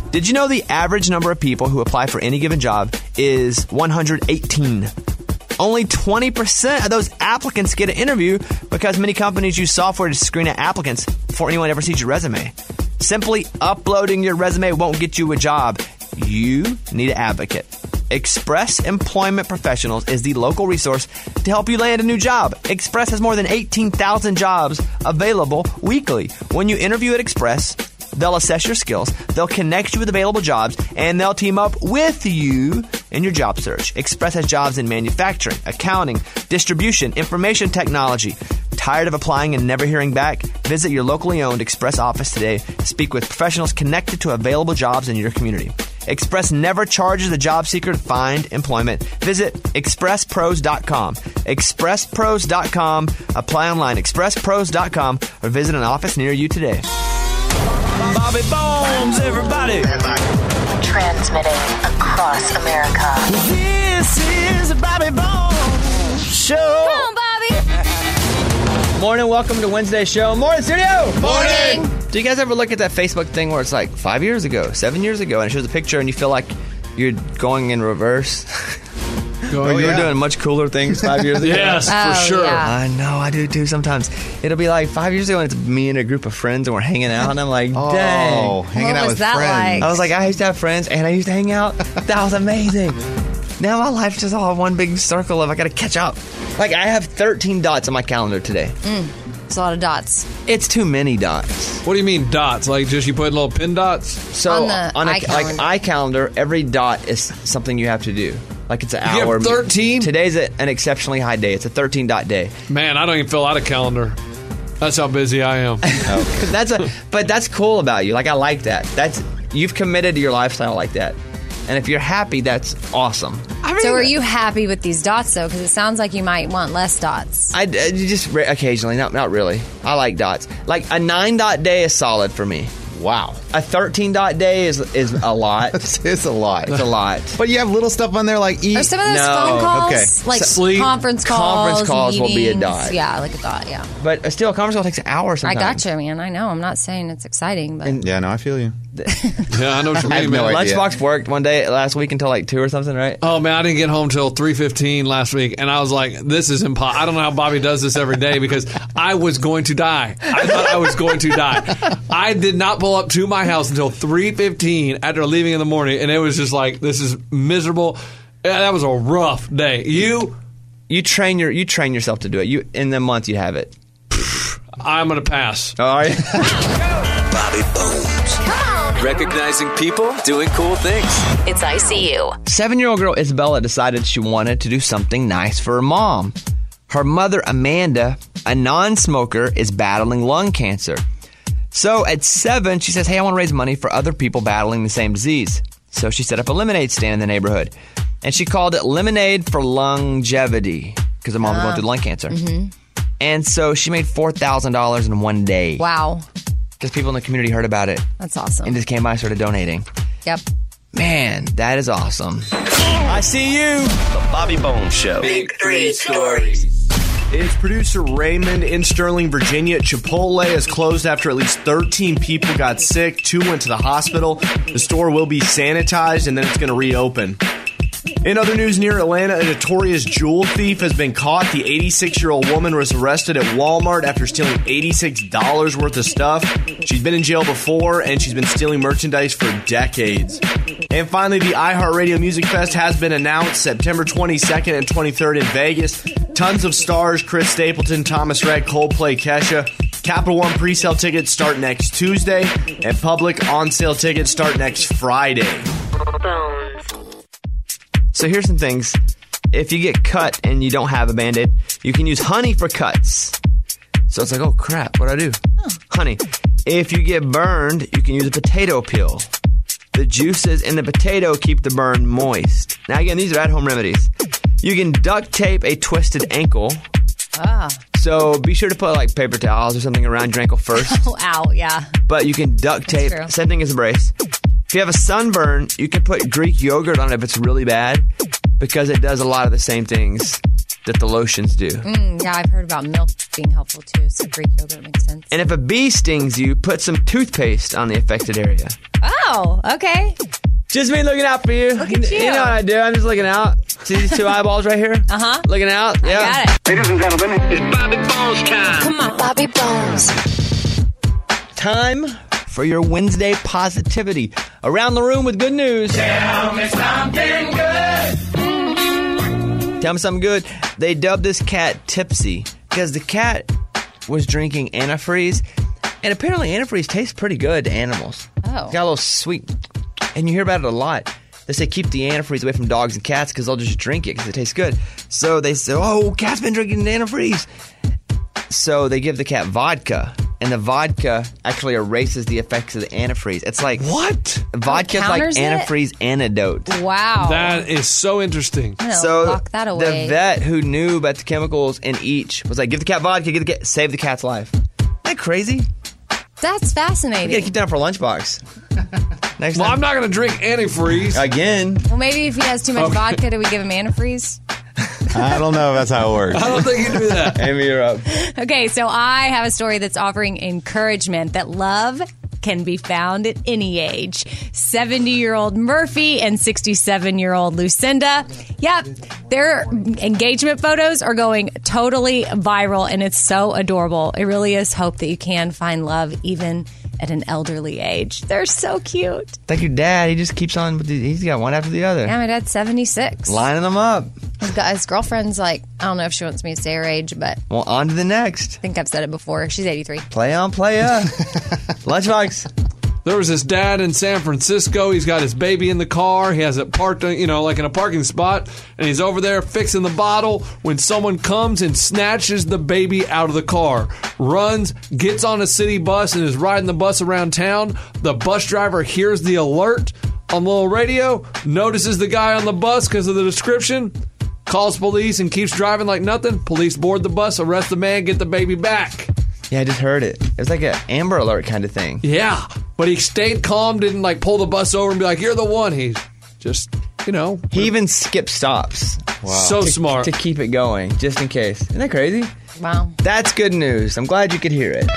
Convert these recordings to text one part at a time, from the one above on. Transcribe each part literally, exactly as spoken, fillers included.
Did you know the average number of people who apply for any given job is one hundred eighteen? Only twenty percent of those applicants get an interview because many companies use software to screen out applicants before anyone ever sees your resume. Simply uploading your resume won't get you a job. You need an advocate. Express Employment Professionals is the local resource to help you land a new job. Express has more than eighteen thousand jobs available weekly. When you interview at Express, they'll assess your skills, they'll connect you with available jobs, and they'll team up with you in your job search. Express has jobs in manufacturing, accounting, distribution, information technology. Tired of applying and never hearing back? Visit your locally owned Express office today to speak with professionals connected to available jobs in your community. Express never charges the job seeker to find employment. Visit express pros dot com. express pros dot com. Apply online, express pros dot com, or visit an office near you today. Bobby Bones, everybody. Transmitting across America. This is the Bobby Bones Show. Come on, Bobby. Morning, welcome to Wednesday's show. Morning, studio. Morning. Do you guys ever look at that Facebook thing where it's like five years ago, seven years ago, and it shows a picture and you feel like you're going in reverse? Oh, you yeah. were doing much cooler things five years ago. Yes, Oh, for sure. yeah. I know, I do too sometimes. It'll be like five years ago and it's me and a group of friends and we're hanging out and I'm like, Oh, dang. hanging What out was with that friends. like? I was like, I used to have friends and I used to hang out. That was amazing. Now my life's just all one big circle of I got to catch up. Like I have thirteen dots on my calendar today. It's a lot of dots. It's too many dots. What do you mean dots? Like just you put little pin dots? So On the on a, iCalendar. like iCalendar, every dot is something you have to do. Like it's an You hour. have thirteen? Today's a, an exceptionally high day. It's a thirteen dot day. Man, I don't even fill out a calendar. That's how busy I am. That's a, but that's cool about you. Like I like that. That's you've committed to your lifestyle like that. And if you're happy, that's awesome. I mean, So are you happy with these dots, though? Because it sounds like you might want less dots. I, I just re- occasionally, not not really. I like dots. Like a nine dot day is solid for me. Wow. A thirteen dot day is is a lot. It's, it's a lot. It's a lot. But you have little stuff on there like eat. Are some of those No. phone calls Okay. like Sleep. conference calls? Conference calls will be a meetings? dot. Yeah, like a dot. Yeah, But uh, still, a conference call takes an hour I sometimes. gotcha, man. I know. I'm not saying it's exciting, but And- Yeah, no, I feel you. Yeah, I know what you I have mean, no man. idea. Lunchbox worked one day last week until like two or something, right? Oh man, I didn't get home till three fifteen last week, and I was like, "This is impossible." I don't know how Bobby does this every day because I was going to die. I thought I was going to die. I did not pull up to my house until three fifteen after leaving in the morning, and it was just like, "This is miserable." Yeah, that was a rough day. You, You train your you train yourself to do it. You in the month you have it. I'm gonna pass. All right. Bobby Bones. Recognizing people doing cool things. It's I C U. Seven-year-old girl Isabella decided she wanted to do something nice for her mom. Her mother, Amanda, a non-smoker, is battling lung cancer. So at seven, she says, hey, I want to raise money for other people battling the same disease. So she set up a lemonade stand in the neighborhood. And she called it Lemonade for Longevity because her mom was going through lung cancer. Mm-hmm. And so she made four thousand dollars in one day. wow, Because people in the community heard about it that's awesome. and just came by and started donating. Yep. Man, that is awesome. I see you. The Bobby Bones Show. Big three stories. It's producer Raymond in Sterling, Virginia. Chipotle has closed after at least thirteen people got sick. Two went to the hospital. The store will be sanitized, and then it's going to reopen. In other news, near Atlanta, a notorious jewel thief has been caught. The eighty-six-year-old woman was arrested at Walmart after stealing eighty-six dollars worth of stuff. She's been in jail before, and she's been stealing merchandise for decades. And finally, the iHeartRadio Music Fest has been announced September twenty-second and twenty-third in Vegas. Tons of stars: Chris Stapleton, Thomas Rhett, Coldplay, Kesha. Capital One pre-sale tickets start next Tuesday, and public on-sale tickets start next Friday. So here's some things. If you get cut and you don't have a Band-Aid, you can use honey for cuts. So it's like, oh crap, what'd I do? Honey. If you get burned, you can use a potato peel. The juices in the potato keep the burn moist. Now again, these are at-home remedies. You can duct tape a twisted ankle. Ah. So be sure to put like paper towels or something around your ankle first. Oh, ow. Yeah. But you can duct tape. true. Same thing as a brace. If you have a sunburn, you can put Greek yogurt on it if it's really bad because it does a lot of the same things that the lotions do. Mm, yeah, I've heard about milk being helpful too, so Greek yogurt makes sense. And if a bee stings you, put some toothpaste on the affected area. Oh, Oh, okay. Just me looking out for you. Look at you. You know what I do? I'm just looking out. See these two eyeballs right here? Uh-huh. Looking out. Yeah. I got it. Ladies and gentlemen, it's Bobby Bones time. Come on. Bobby Bones. Time for your Wednesday positivity. Around the room with good news. Tell me something good. Tell me something good. They dubbed this cat Tipsy because the cat was drinking antifreeze, and apparently antifreeze tastes pretty good to animals. Oh. It's got a little sweet, and you hear about it a lot. They say keep the antifreeze away from dogs and cats because they'll just drink it because it tastes good. So they say, oh, cat's been drinking antifreeze. So they give the cat vodka, and the vodka actually erases the effects of the antifreeze. It's like What? vodka's like counters it? antifreeze antidote. Wow. That is so interesting. I'm gonna So lock that away. the vet who knew about the chemicals in each was like, give the cat vodka, give the cat, save the cat's life. Isn't that crazy? That's fascinating. You gotta keep that for lunchbox. Next Well, time. I'm not going to drink antifreeze. Again. Well, maybe if he has too much Okay. vodka, do we give him antifreeze? I don't know if that's how it works. I don't think you do that. Amy, you're up. Okay, so I have a story that's offering encouragement that love can be found at any age. seventy-year-old Murphy and sixty-seven-year-old Lucinda. Yep, their engagement photos are going totally viral, and it's so adorable. It really is hope that you can find love even at an elderly age. They're so cute. Thank you, Dad. He just keeps on. With the, he's got one after the other. Yeah, my dad's seventy-six. Lining them up. His, gu- his girlfriend's like, I don't know if she wants me to say her age, but I Well, on to the next. think I've said it before. She's eighty-three. Play on, play up. Lunchbox. There was this dad in San Francisco. He's got his baby in the car. He has it parked, you know, like in a parking spot, and he's over there fixing the bottle when someone comes and snatches the baby out of the car, runs, gets on a city bus, and is riding the bus around town. The bus driver hears the alert on the little radio, notices the guy on the bus because of the description, calls police, and keeps driving like nothing. Police board the bus, arrest the man, get the baby back. Yeah, I just heard it. It was like an Amber Alert kind of thing. Yeah, but he stayed calm, didn't like pull the bus over and be like, you're the one. He's just, you know. He even skipped stops. So smart. To keep it going, just in case. Isn't that crazy? Wow. That's good news. I'm glad you could hear it.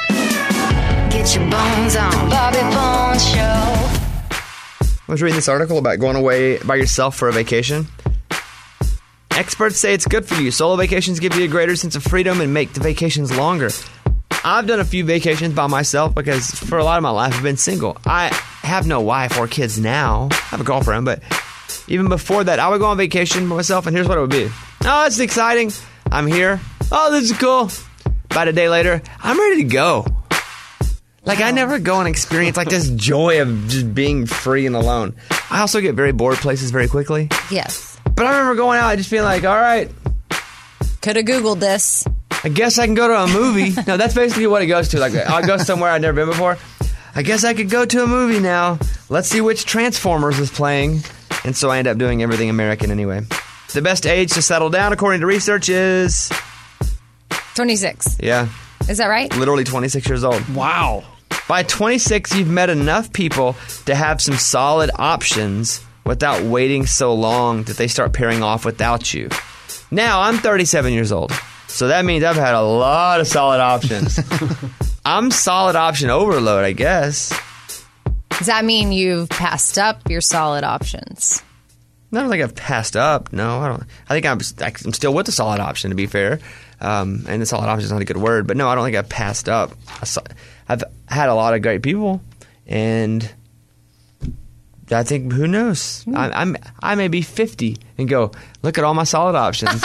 Get your bones on. Bobby Bones Show. I was reading this article about going away by yourself for a vacation. Experts say it's good for you. Solo vacations give you a greater sense of freedom and make the vacations longer. I've done a few vacations by myself because for a lot of my life I've been single. I have no wife or kids now. I have a girlfriend, but even before that, I would go on vacation by myself, and here's what it would be. Oh, it's exciting. I'm here. Oh, this is cool. About a day later, I'm ready to go. Like, I never go and experience like this joy of just being free and alone. I also get very bored places very quickly. Yes. But I remember going out and just being like, all right, Could have Googled this. I guess I can go to a movie. No, that's basically what it goes to. Like, I'll go somewhere I've never been before. I guess I could go to a movie now. Let's see which Transformers is playing. And so I end up doing everything American anyway. The best age to settle down, according to research, is... twenty-six. Yeah, Is that right? literally twenty-six years old. Wow. By twenty-six, you've met enough people to have some solid options without waiting so long that they start pairing off without you. Now, I'm thirty-seven years old. So that means I've had a lot of solid options. I'm solid option overload, I guess. Does that mean you've passed up your solid options? I don't think I've passed up. No, I don't. I think I'm, I'm still with the solid option, to be fair. Um, and the solid option is not a good word. But no, I don't think I've passed up. I've had a lot of great people. And I think, who knows? I, I'm, I may be fifty and go, look at all my solid options.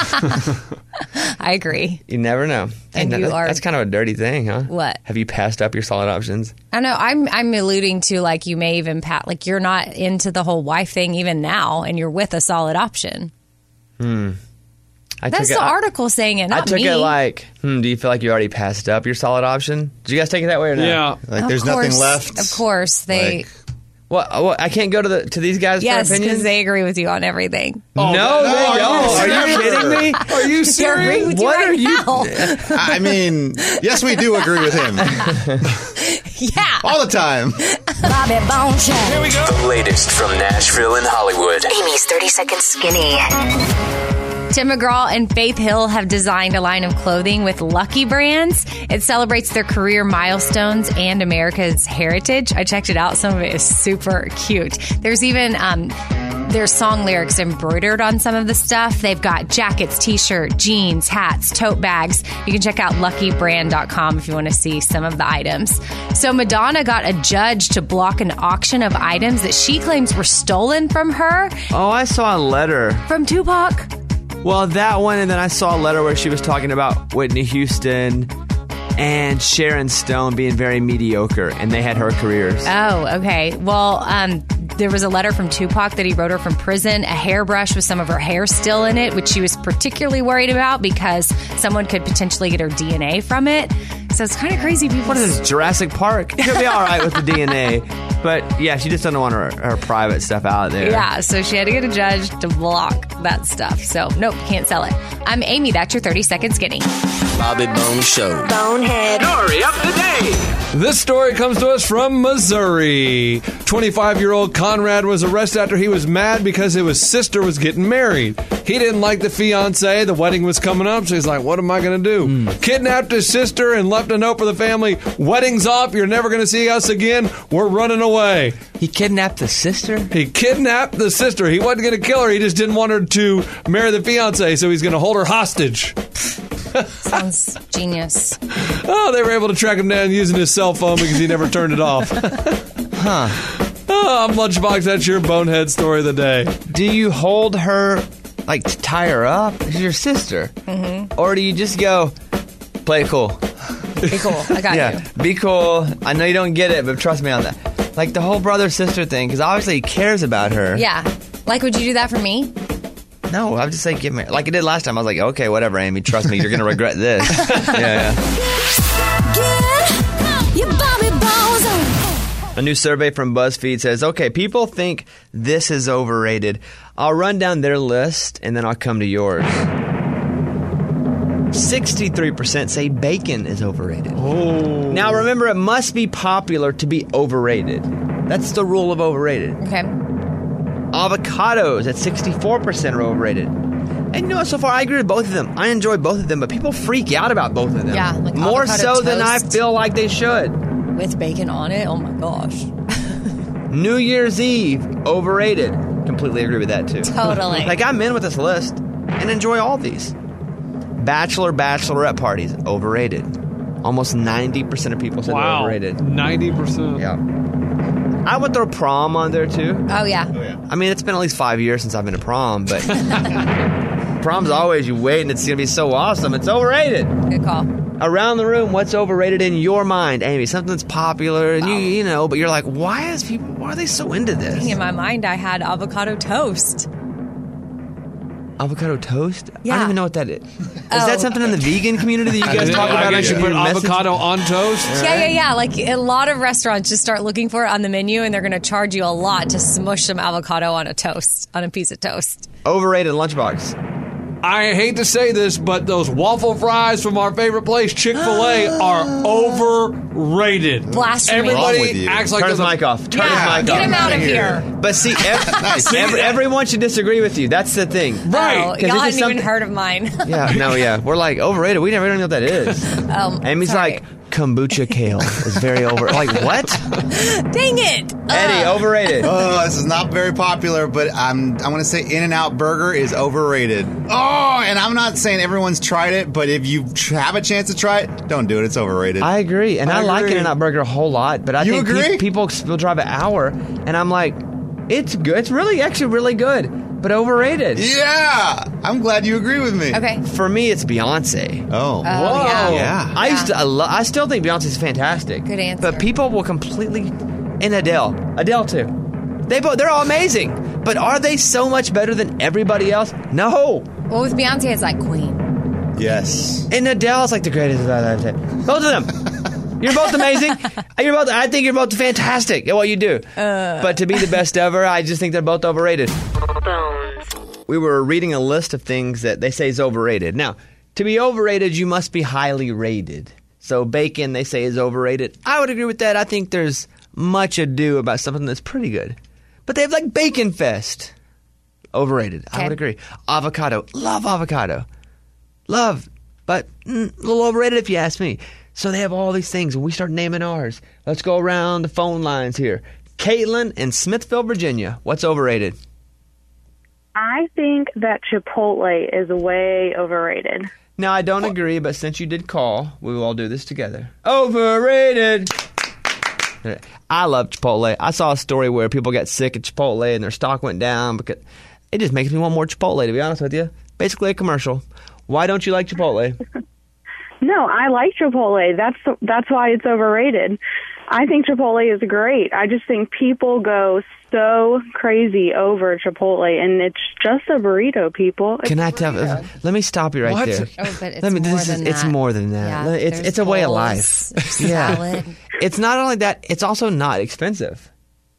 I agree. You never know. And that, you are- That's kind of a dirty thing, huh? What? Have you passed up your solid options? I know. I'm I'm alluding to like you may even pat like you're not into the whole wife thing even now, and you're with a solid option. Hmm. I That's took the it, article saying it, I not took me. it like, hmm, do you feel like you already passed up your solid option? Did you guys take it that way or not? Yeah. Like, Of there's nothing course- left. Of course, they. Like, Well, well, I can't go to the to these guys yes, for opinions? because they agree with you on everything. no, no, they are you don't. Are you serious? kidding me? Are you They agree serious? with you What right are you- now. I mean, yes, we do agree with him Yeah. all the time. Bobby Bones Show. Here we go. The latest from Nashville and Hollywood. Amy's thirty Second Skinny. Tim McGraw and Faith Hill have designed a line of clothing with Lucky Brands. It celebrates their career milestones and America's heritage. I checked it out. Some of it is super cute. There's even um, there's song lyrics embroidered on some of the stuff. They've got jackets, t-shirt, jeans, hats, tote bags. You can check out lucky brand dot com if you want to see some of the items. So Madonna got a judge to block an auction of items that she claims were stolen from her. Oh, I saw a letter. From Tupac? Well, that one, and then I saw a letter where she was talking about Whitney Houston and Sharon Stone being very mediocre, and they had her careers. Oh, okay. Well, um, there was a letter from Tupac that he wrote her from prison, a hairbrush with some of her hair still in it, which she was particularly worried about because someone could potentially get her D N A from it. So it's kind of crazy. People, what is this, Jurassic Park? She'll be all right with the D N A. But, yeah, she just doesn't want her, her private stuff out there. Yeah, so she had to get a judge to block that stuff. So, nope, can't sell it. I'm Amy. That's your thirty-second skinny. Bobby Bones Show. Bonehead. Story of the day. This story comes to us from Missouri. twenty-five-year-old Conrad was arrested after he was mad because his sister was getting married. He didn't like the fiancé. The wedding was coming up, so he's like, what am I going to do? Mm. Kidnapped his sister and left a note for the family. Wedding's off. You're never going to see us again. We're running away. He kidnapped the sister? He kidnapped the sister. He wasn't going to kill her. He just didn't want her to marry the fiancé, so he's going to hold her hostage. Sounds genius. Oh, they were able to track him down using his cell phone because he never turned it off. Huh. Oh, I'm Lunchbox. That's your bonehead story of the day. Do you hold her, like, to tie her up? She's your sister. Mm-hmm. Or do you just go, play it cool? Be cool. I got yeah, you. Be cool. I know you don't get it, but trust me on that. Like the whole brother-sister thing, because obviously he cares about her. Yeah. Like, would you do that for me? No, I would just say, get married. Like I did last time. I was like, okay, whatever, Amy. Trust me, you're going to regret this. yeah, yeah. Get your Bobby Bones on. A new survey from BuzzFeed says, okay, people think this is overrated. I'll run down their list, and then I'll come to yours. sixty-three percent say bacon is overrated. Oh. Now, remember, it must be popular to be overrated. That's the rule of overrated. Okay. Avocados at sixty-four percent are overrated. And you know what, so far I agree with both of them. I enjoy both of them, but people freak out about both of them. Yeah, like more avocado so than I toast. feel like they should. With bacon on it? Oh my gosh. New Year's Eve, overrated. Completely agree with that too. Totally. Like I'm in with this list and enjoy all these. Bachelor, bachelorette parties, overrated. Almost ninety percent of people said Wow. they're overrated. ninety percent. Yeah. I would throw prom on there too. Oh, yeah. I mean, it's been at least five years since I've been to prom, but prom's always you wait and it's going to be so awesome. It's overrated. Good call. Around the room, what's overrated in your mind, Amy? Something that's popular and you, you know, but you're like, why is people? Why are they so into this? In my mind, I had avocado toast. Avocado toast? I Yeah. don't even know what that is. Is Oh. that something in the vegan community that you guys talk I about? guess you on put your message? avocado on toast. Yeah, yeah, yeah. Like a lot of restaurants just start looking for it on the menu and they're going to charge you a lot to smush some avocado on a toast, on a piece of toast. Overrated lunchbox. I hate to say this, but those waffle fries from our favorite place, Chick-fil-A, are overrated. Blasphemy. Wrong with Everybody you. acts like Turn his there's a- mic off. Turn Yeah, his mic get off. him out of here. But see, ev- ev- everyone should disagree with you. That's the thing. Right. Oh, 'Cause y'all this is hadn't even something- heard of mine. Yeah, no, yeah. We're like, overrated. We never we don't know what that is. um, Amy's sorry. like, kombucha kale is very over. Like, what? Dang it. Eddie, Ugh. overrated. Oh, this is not very popular, but I'm I want to say In-N-Out Burger is overrated. Oh, and I'm not saying everyone's tried it, but if you tr- have a chance to try it, don't do it. It's overrated. I agree. And I, I like agree. In-N-Out Burger a whole lot, but I You think pe- agree? people will drive an hour, and I'm like, it's good. It's really, actually really good, but overrated. Yeah, I'm glad you agree with me. Okay. For me, it's Beyonce. Oh, Oh, yeah. yeah. I used to, I, lo- I still think Beyonce's fantastic. Good answer. But people will completely, and Adele, Adele too. They both, they're all amazing. But are they so much better than everybody else? No. Well, with Beyonce, it's like Queen. Yes. And Adele's like the greatest of all time. Both of them. You're both amazing. You're both. I think you're both fantastic at what you do. Uh. But to be the best ever, I just think they're both overrated. We were reading a list of things that they say is overrated. Now, to be overrated, you must be highly rated. So bacon, they say, is overrated. I would agree with that. I think there's much ado about something that's pretty good. But they have like Bacon Fest. Overrated. I Okay. would agree. Avocado. Love avocado. Love. But mm, a little overrated if you ask me. So they have all these things, and we start naming ours. Let's go around the phone lines here. Caitlin in Smithville, Virginia. What's overrated? I think that Chipotle is way overrated. Now, I don't agree, but since you did call, we will all do this together. Overrated. I love Chipotle. I saw a story where people got sick at Chipotle and their stock went down because it just makes me want more Chipotle, to be honest with you. Basically a commercial. Why don't you like Chipotle? No, I like Chipotle. That's that's why it's overrated. I think Chipotle is great. I just think people go so crazy over Chipotle, and it's just a burrito, people. It's Can I tell? Uh, let me stop you right What? there. Oh, but it's let me, more this than is, It's that. more than that. Yeah, it's there's it's a way of bowls, life. there's Yeah, salad. it's not only that. It's also not expensive.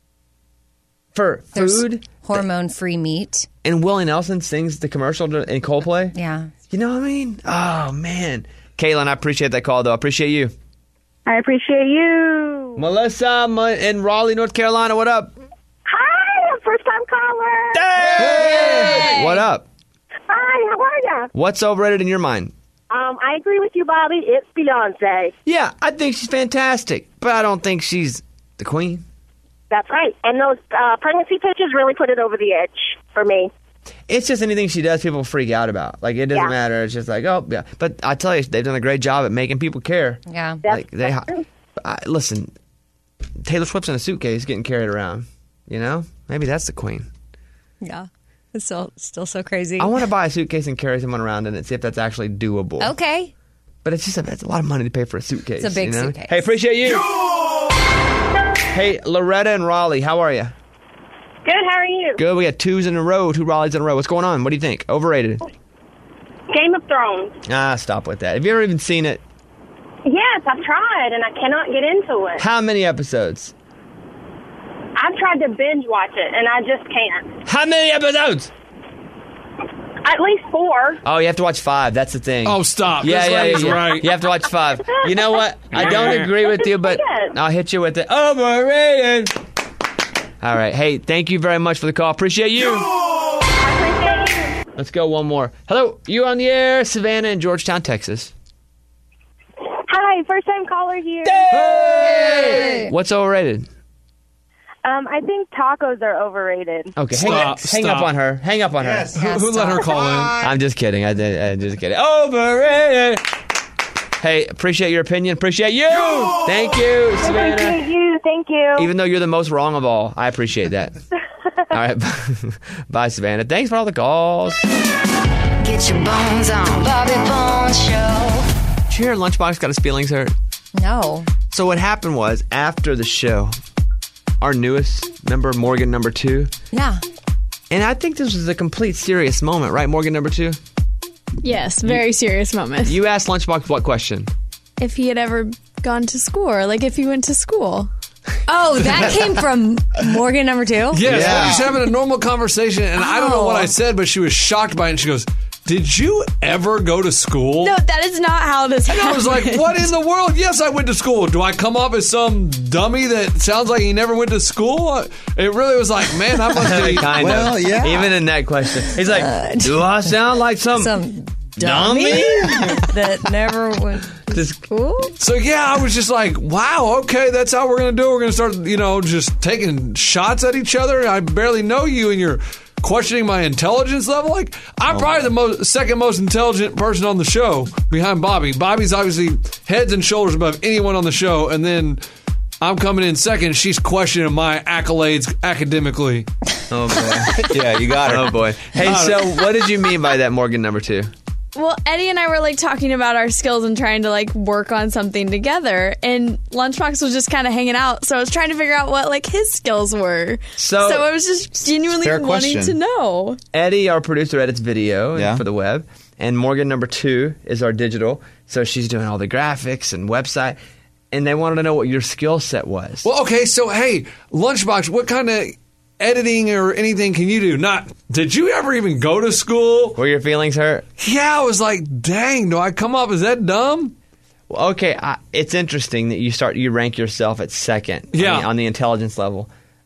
For There's food, hormone-free meat. and Willie Nelson sings the commercial to- in Coldplay. Yeah. You know what I mean? Oh man, Caitlin, I appreciate that call though. I appreciate you. I appreciate you. Melissa Ma- in Raleigh, North Carolina. What up? Hi, first time caller. Hey! What up? Hi, how are ya? What's overrated in your mind? Um, I agree with you, Bobby. It's Beyonce. Yeah, I think she's fantastic, but I don't think she's the queen. That's right. And those uh, pregnancy pictures really put it over the edge for me. It's just anything she does, people freak out about. Like, it doesn't Yeah. matter. It's just like, oh, yeah. But I tell you, they've done a great job at making people care. Yeah. Like, they, I, listen, Taylor Swift's in a suitcase getting carried around. You know? Maybe that's the queen. Yeah. It's still, still so crazy. I want to buy a suitcase and carry someone around in it, see if that's actually doable. Okay. But it's just a, it's a lot of money to pay for a suitcase. It's a big you know? suitcase. Hey, appreciate you. Hey, Loretta and Raleigh, how are you? Good, how are you? Good. We got twos in a row, two Raleighs in a row. What's going on? What do you think? Overrated? Game of Thrones. Ah, stop with that. Have you ever even seen it? Yes, I've tried, and I cannot get into it. How many episodes? I've tried to binge watch it, and I just can't. How many episodes? At least four. Oh, you have to watch five. That's the thing. Oh, stop. Yeah, This yeah, yeah, lady's yeah. right. You have to watch five. You know what? I don't agree with you, but I'll hit you with it. Overrated. All right. Hey, thank you very much for the call. Appreciate you. I appreciate you. Let's go one more. Hello, you on the air, Savannah in Georgetown, Texas. Hi, first time caller here. Hey! What's overrated? Um, I think tacos are overrated. Okay, hang, Stop, hang stop. up on her. Hang up on Yes. her. Who, who let her call in? I'm just kidding. I, I, I'm just kidding. Overrated. Hey, appreciate your opinion. Appreciate you. Thank you, Savannah. Appreciate you. Thank you. Even though you're the most wrong of all, I appreciate that. All right. Bye, Savannah. Thanks for all the calls. Get your bones on Bobby Bones Show. Did you hear Lunchbox got his feelings hurt? No. So what happened was, after the show, our newest member, Morgan number two, Yeah. and I think this was a complete serious moment, right, Morgan number two? Yes, very serious moment. You asked Lunchbox what question? If he had ever gone to school, or like if he went to school. Oh, that came from Morgan number two? Yes, Yeah. we're just having a normal conversation, and I don't know what Oh. I said, but she was shocked by it, and she goes, "Did you ever go to school?" No, that is not how this And happened. I was like, what in the world? Yes, I went to school. Do I come off as some dummy that sounds like he never went to school? It really was like, man, I must be. Kind Well, of. yeah. Even in that question. He's like, do I sound like some, Some dummy? dummy that never went to Just- school? So, yeah, I was just like, wow, okay, that's how we're going to do it. We're going to start, you know, just taking shots at each other. I barely know you, and you're questioning my intelligence level. Like, I'm Oh, probably the most, second most intelligent person on the show behind Bobby. Bobby's obviously heads and shoulders above anyone on the show, and then I'm coming in second. She's questioning my accolades academically. Oh, boy. Yeah, you got her. Oh, boy. Hey, so what did you mean by that, Morgan number two? Well, Eddie and I were like talking about our skills and trying to like work on something together, and Lunchbox was just kind of hanging out. So I was trying to figure out what like his skills were. So- so I was just genuinely Fair wanting question. to know. Eddie, our producer, edits video Yeah. for the web, and Morgan number two is our digital. So she's doing all the graphics and website, and they wanted to know what your skill set was. Well, okay, so, hey, Lunchbox, what kind of editing or anything can you do? Not, did you ever even go to school? Were your feelings hurt? Yeah, I was like, dang, do I come up as that dumb? Well, okay, I, it's interesting that you start you rank yourself at second. Yeah. on the, on the intelligence level.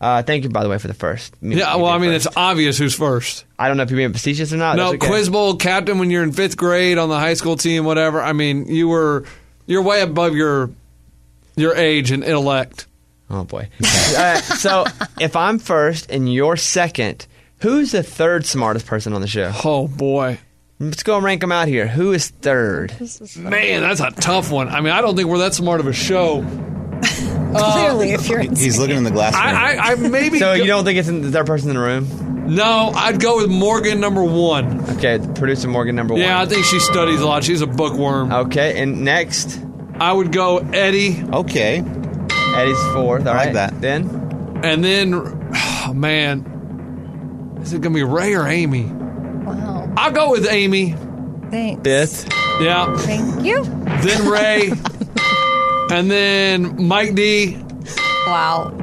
Uh, thank you, by the way, for the first. Me- Yeah, you well, I did mean, first. it's obvious who's first. I don't know if you're being facetious or not. No, That's okay. Quiz Bowl captain when you're in fifth grade on the high school team, whatever. I mean, you were you're way above your your age and intellect. Oh boy. All right, so if I'm first and you're second, who's the third smartest person on the show? Oh boy. Let's go and rank them out here. Who is third? Man, that's a tough one. I mean, I don't think we're that smart of a show. Clearly, if you're in He's looking in the glass. I, I, I maybe. So go- you don't think it's in the third person in the room? No, I'd go with Morgan number one. Okay, producer Morgan number Yeah, I one. think she studies a lot. She's a bookworm. Okay, and next, I would go Eddie, Okay. Eddie's fourth. All I like right, that. Then and then, oh, man, is it gonna be Ray or Amy? Wow. I'll go with Amy. Thanks. fifth. Yeah. Thank you. Then Ray, and then Mike D. Wow.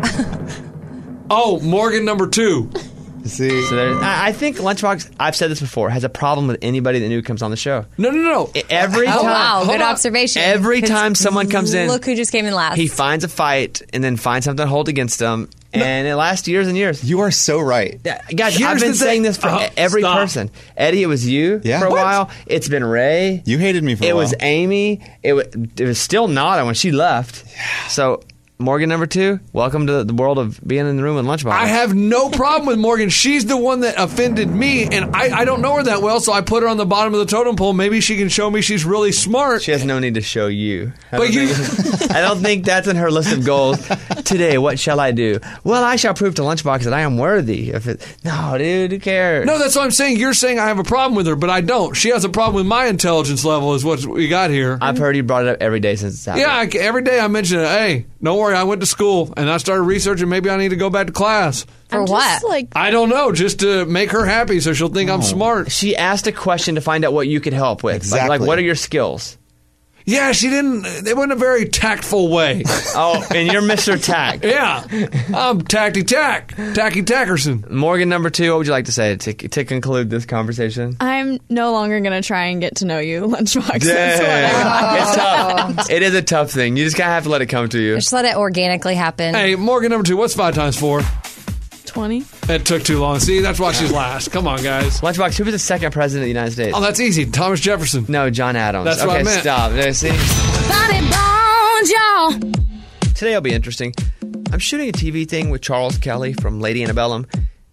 Oh, Morgan number two. See, So there's, I I think Lunchbox, I've said this before, has a problem with anybody that new comes on the show. No, no, no. Every Oh, time, wow. hold Good on. observation. Every 'Cause time someone comes in, Look who just came in last. he finds a fight and then finds something to hold against them, and it lasts years and years. you are so right. Yeah, guys, Here's I've been the thing. saying this for Oh, every stop. person. Eddie, it was you Yeah. for a What? while. It's been Ray. You hated me for a It while. was Amy. It was, it was still Nada when she left. So, Morgan number two, welcome to the world of being in the room with Lunchbox. I have no problem with Morgan. She's the one that offended me, and I, I don't know her that well, so I put her on the bottom of the totem pole. Maybe she can show me she's really smart. She has no need to show you. I But don't, you- think, I don't think that's in her list of goals. Today, what shall I do? Well, I shall prove to Lunchbox that I am worthy. If it, no, dude, who cares? No, that's what I'm saying. You're saying I have a problem with her, but I don't. She has a problem with my intelligence level, is what we got here. I've heard you brought it up every day since it's happened. Yeah, I, every day I mention it. Hey, don't worry, I went to school and I started researching. Maybe I need to go back to class. For I'm what? Just, like, I don't know, just to make her happy so she'll think I'm smart. She asked a question to find out what you could help with. Like- Like, Exactly. what are your skills? Yeah, she didn't. It wasn't a very tactful way. Oh, and you're Mister Tack. Yeah, I'm tacky tack, tacky tackerson. Morgan number two, what would you like to say to, to conclude this conversation? I'm no longer going to try and get to know you, Lunchbox. That's what I- It's tough. It is a tough thing. You just kind of have to let it come to you. Just let it organically happen. Hey, Morgan number two, what's five times four? twenty. It took too long. See, that's why she's last. Come on, guys. Lunchbox, who was the second president of the United States? Oh, that's easy. Thomas Jefferson. No, John Adams. That's okay, what I meant. stop. There, see? Bobby Bones, y'all. Today will be interesting. I'm shooting a T V thing with Charles Kelly from Lady Antebellum.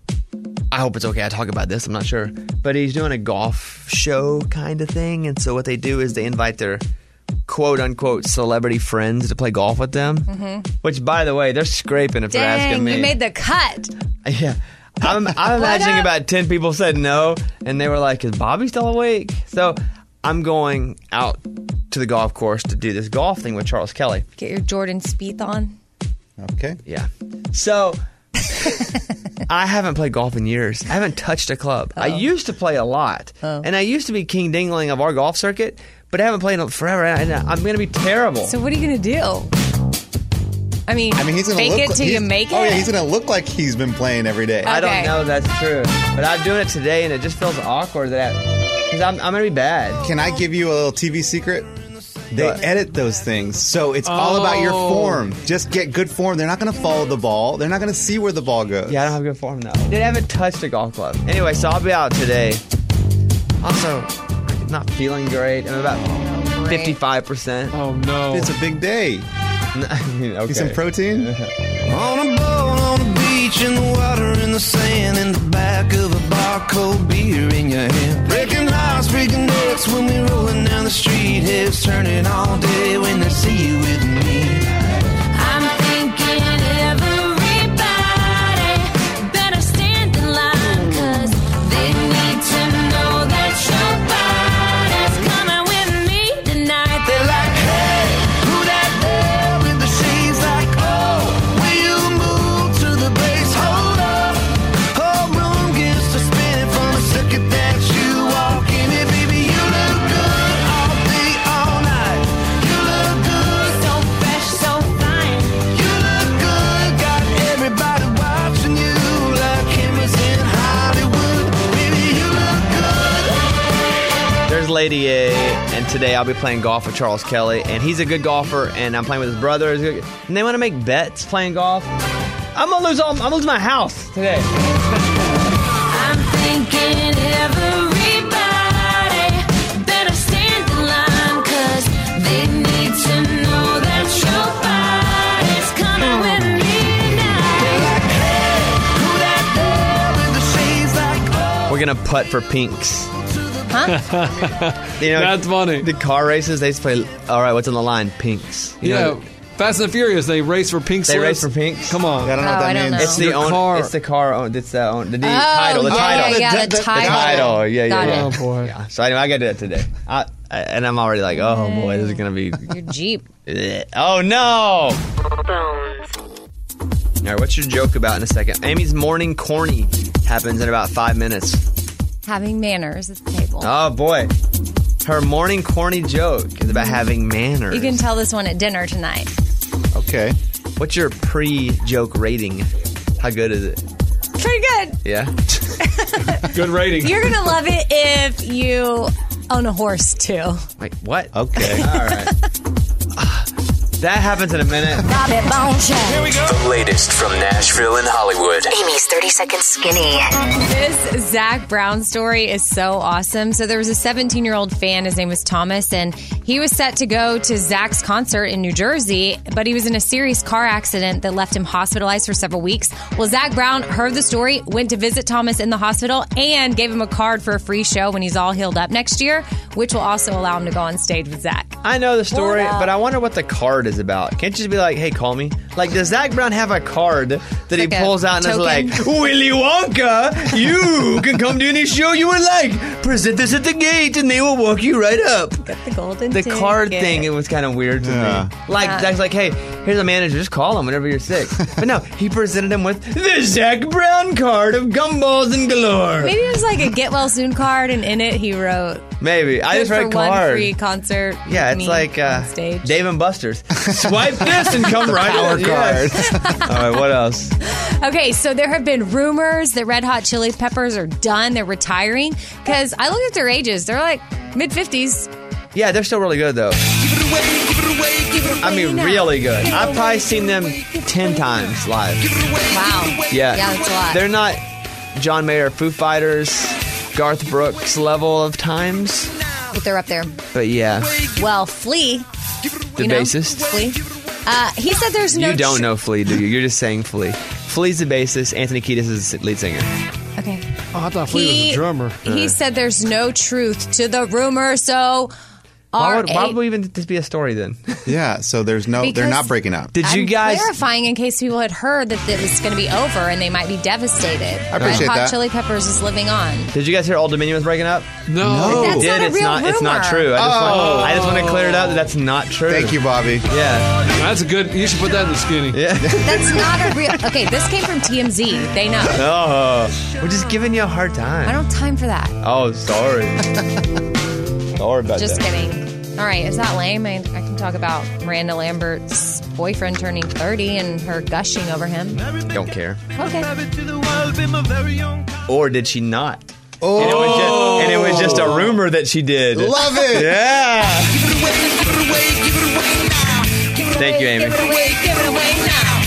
I hope it's okay I talk about this. I'm not sure. But he's doing a golf show kind of thing. And so what they do is they invite their quote-unquote celebrity friends to play golf with them. Mm-hmm. Which, by the way, they're scraping if they're asking Dang, me. you made the cut. Yeah. I'm, I'm imagining up? about ten people said no, and they were like, is Bobby still awake? So I'm going out to the golf course to do this golf thing with Charles Kelly. Get your Jordan Spieth on. Okay. Yeah. So I haven't played golf in years. I haven't touched a club. I used to play a lot. Oh. And I used to be King Dingling of our golf circuit, but I haven't played in forever, and I'm going to be terrible. So what are you going to do? I mean, I mean, he's gonna fake look it like- till you he's- make it? Oh yeah, he's gonna look like he's been playing every day. I don't Okay. know if that's true. But I'm doing it today, and it just feels awkward that because I'm, I'm going to be bad. Can I give you a little T V secret? They What? edit those things, so it's all about your Oh. form. Just get good form. They're not going to follow the ball. They're not going to see where the ball goes. Yeah, I don't have good form, though. They haven't touched a golf club. Anyway, so I'll be out today. Also, not feeling great. I'm about fifty-five percent. Oh, no. It's a big day. I mean, okay. Need some protein? On a boat, on the beach, in the water, in the sand, in the back of a bar, cold beer in your hand. Breaking hearts, breaking necks when we rolling down the street. Heads turning all day when they see you with me. I'm thinking everybody better stand in line, 'cause they need to know that your body's coming with me tonight. They're like, hey, who that there with the shades? Like, oh, will you move to the bass? Hold up, whole room gets to spinning from the circuit that you walk in. It, baby, you look good all day, all night. You look good, So fresh, so fine. you look good. Got everybody watching you like cameras in Hollywood. Baby, you look good. There's Lady A, and today I'll be playing golf with Charles Kelly, and he's a good golfer, and I'm playing with his brother. He's good. And they want to make bets playing golf. I'm gonna lose all. I'm gonna lose my house today. I'm thinking everybody better stand in line, 'cause they need to know that your body's coming with me tonight. We're gonna putt for pinks. Huh? You know, That's funny. The car races, they just play. All right, what's on the line? Pinks. You Yeah. know, Fast and Furious, they race for pink they slips. race for pinks. Come on. I don't know what Oh, that I don't means. know. It's the Your own, car. It's the car. Own, it's the own. The, the Oh, title. The yeah, title. yeah, yeah, The- the, the- the title. title. Yeah, yeah, Got yeah. Oh, it. boy. Yeah. So anyway, I got to do that today. I, I, and I'm already like, oh boy, this is gonna be. Your Jeep. Oh no! All right, what's your joke about in a second? Amy's morning corny happens in about five minutes. Having manners at the table. Oh boy, her morning corny joke is about having manners. You can tell this one at dinner tonight. Okay. What's your pre-joke rating? How good is it? Pretty good. Yeah. Good rating. You're going to love it if you own a horse, too. Wait, what? Okay. All right. That happens in a minute. Bobby Bone Show. Here we go. The latest from Nashville and Hollywood. Amy's thirty second skinny. This Zach Brown story is so awesome. So there was a seventeen-year-old fan. His name was Thomas, and he was set to go to Zach's concert in New Jersey, but he was in a serious car accident that left him hospitalized for several weeks. Well, Zach Brown heard the story, went to visit Thomas in the hospital, and gave him a card for a free show when he's all healed up next year, which will also allow him to go on stage with Zach. I know the story, What up? but I wonder what the card is about. Can't you just be like, hey, call me? Like, does Zach Brown have a card that he Like a pulls out and is token? like, Willy Wonka, you can come to any show you would like. Present this at the gate and they will walk you right up. Got the golden The ticket. card thing, it was kind of weird to Yeah. me. Like, Yeah. Zach's like, hey, here's a manager, just call him whenever you're sick. But no, he presented him with the Zach Brown card of gumballs and galore. Maybe it was like a get well soon card, and in it he wrote, Maybe. I just "Good read for one card. free concert." Yeah, it's me like uh, on stage. Dave and Buster's. Swipe this and come right Power in. card. Yes. All right, what else? Okay, so there have been rumors that Red Hot Chili Peppers are done. They're retiring. Because I look at their ages. They're like mid-fifties. Yeah, they're still really good, though. I mean, really good. I've probably seen them ten times live. Wow. Yeah. Yeah, that's a lot. They're not John Mayer, Foo Fighters, Garth Brooks level of times. But they're up there. But yeah, Well, Flea. the you know, bassist. Flea. Uh, he said there's no... You don't tr- know Flea, do you? You're just saying Flea. Flea's the bassist. Anthony Kiedis is the lead singer. Okay. Oh, I thought Flea was He, a drummer. he said there's no truth to the rumor, so... Why would, why R would we even this be a story then? Yeah, so there's no, they're Because- not breaking up. Did you I'm guys? clarifying in case people had heard that it was going to be over and they might be devastated. I appreciate Red Hot that. Chili Peppers is living on. Did you guys hear Old Dominion was breaking up? No. No. That's Did not a it's real not? It's not rumor. true. I just, Oh. want, I just want to clear it up that that's not true. Thank you, Bobby. Yeah. That's a good. You should put that in the skinny. Yeah. That's not a real. Okay, this came from T M Z. They know. Oh, we're just giving you a hard time. I don't have time for that. Oh, sorry. sorry about Just that. kidding. All right, is that lame? I, I can talk about Miranda Lambert's boyfriend turning thirty and her gushing over him. Don't care. Okay. Or did she not? Oh, And it was just, and it was just a rumor that she did. love it. Yeah. Thank you, Amy. Give it away, give it away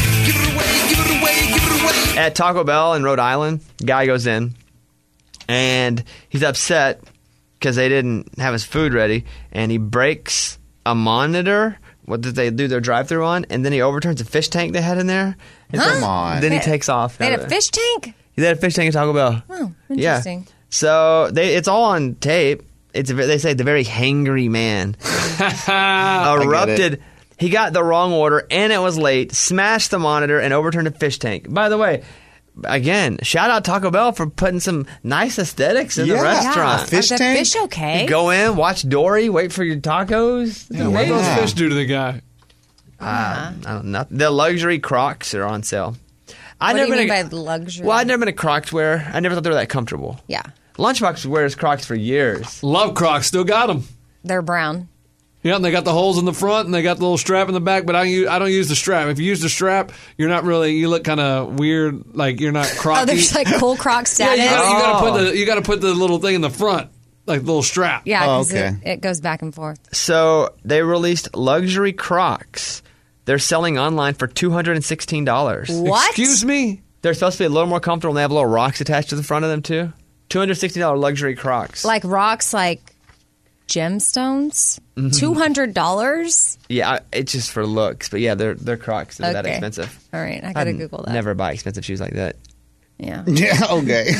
now. At Taco Bell in Rhode Island, guy goes in and he's upset because they didn't have his food ready, and he breaks a monitor. What did they do their drive-thru on? And then he overturns a fish tank they had in there. And Come on. Then he takes off. They had a fish tank? He had a fish tank at Taco Bell. Oh, Yeah. interesting. So they, it's all on tape. It's a, they say the very hangry man erupted. He got the wrong order and it was late. Smashed the monitor and overturned a fish tank. By the way, again, shout out Taco Bell for putting some nice aesthetics in Yeah. the restaurant. Yeah. Fish Are the tank? fish okay? You go in, watch Dory, wait for your tacos. Yeah, what do those Yeah. fish do to the guy? Uh, I don't know. The luxury Crocs are on sale. I What do you mean been by luxury? Well, I'd never been a Crocs wearer. I never thought they were that comfortable. Yeah. Lunchbox wears Crocs for years. Love Crocs. Still got them. They're brown. Yeah, and they got the holes in the front and they got the little strap in the back, but I use, I don't use the strap. If you use the strap, you're not really, you look kind of weird, like you're not crocky. Oh, there's like cool Croc yeah, status. you gotta, you gotta Oh. put the you gotta put the little thing in the front, like the little strap. Yeah, Oh, because okay. it, it goes back and forth. So they released luxury Crocs They're selling online for two hundred sixteen dollars. What? Excuse me? They're supposed to be a little more comfortable, and they have little rocks attached to the front of them, too. two hundred sixty dollars luxury Crocs. Like rocks, like gemstones? Mhm. two hundred dollars? Yeah, I- it's just for looks. But yeah, they're, they're Crocs. They're that Okay. expensive. All right, I gotta I'd Google that. Never buy expensive shoes like that. Yeah. Yeah, okay.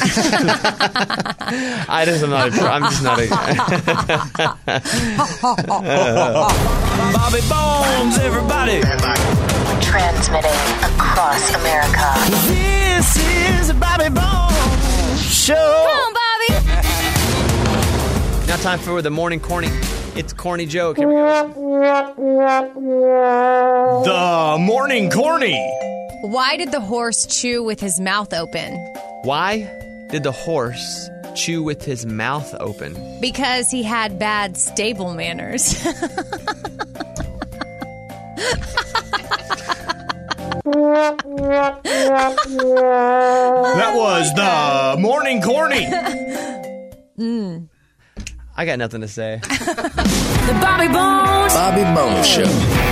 I just am not a, I'm just not a... Bobby Bones, everybody. Transmitting across America. This is the Bobby Bones Show. Come on, Bobby. Now time for the morning corny. It's corny joke. Here we go. The morning corny. Why did the horse chew with his mouth open? Why did the horse chew with his mouth open? Because he had bad stable manners. That was the morning corny. Mm. I got nothing to say. The Bobby Bones. Bobby Bones Show.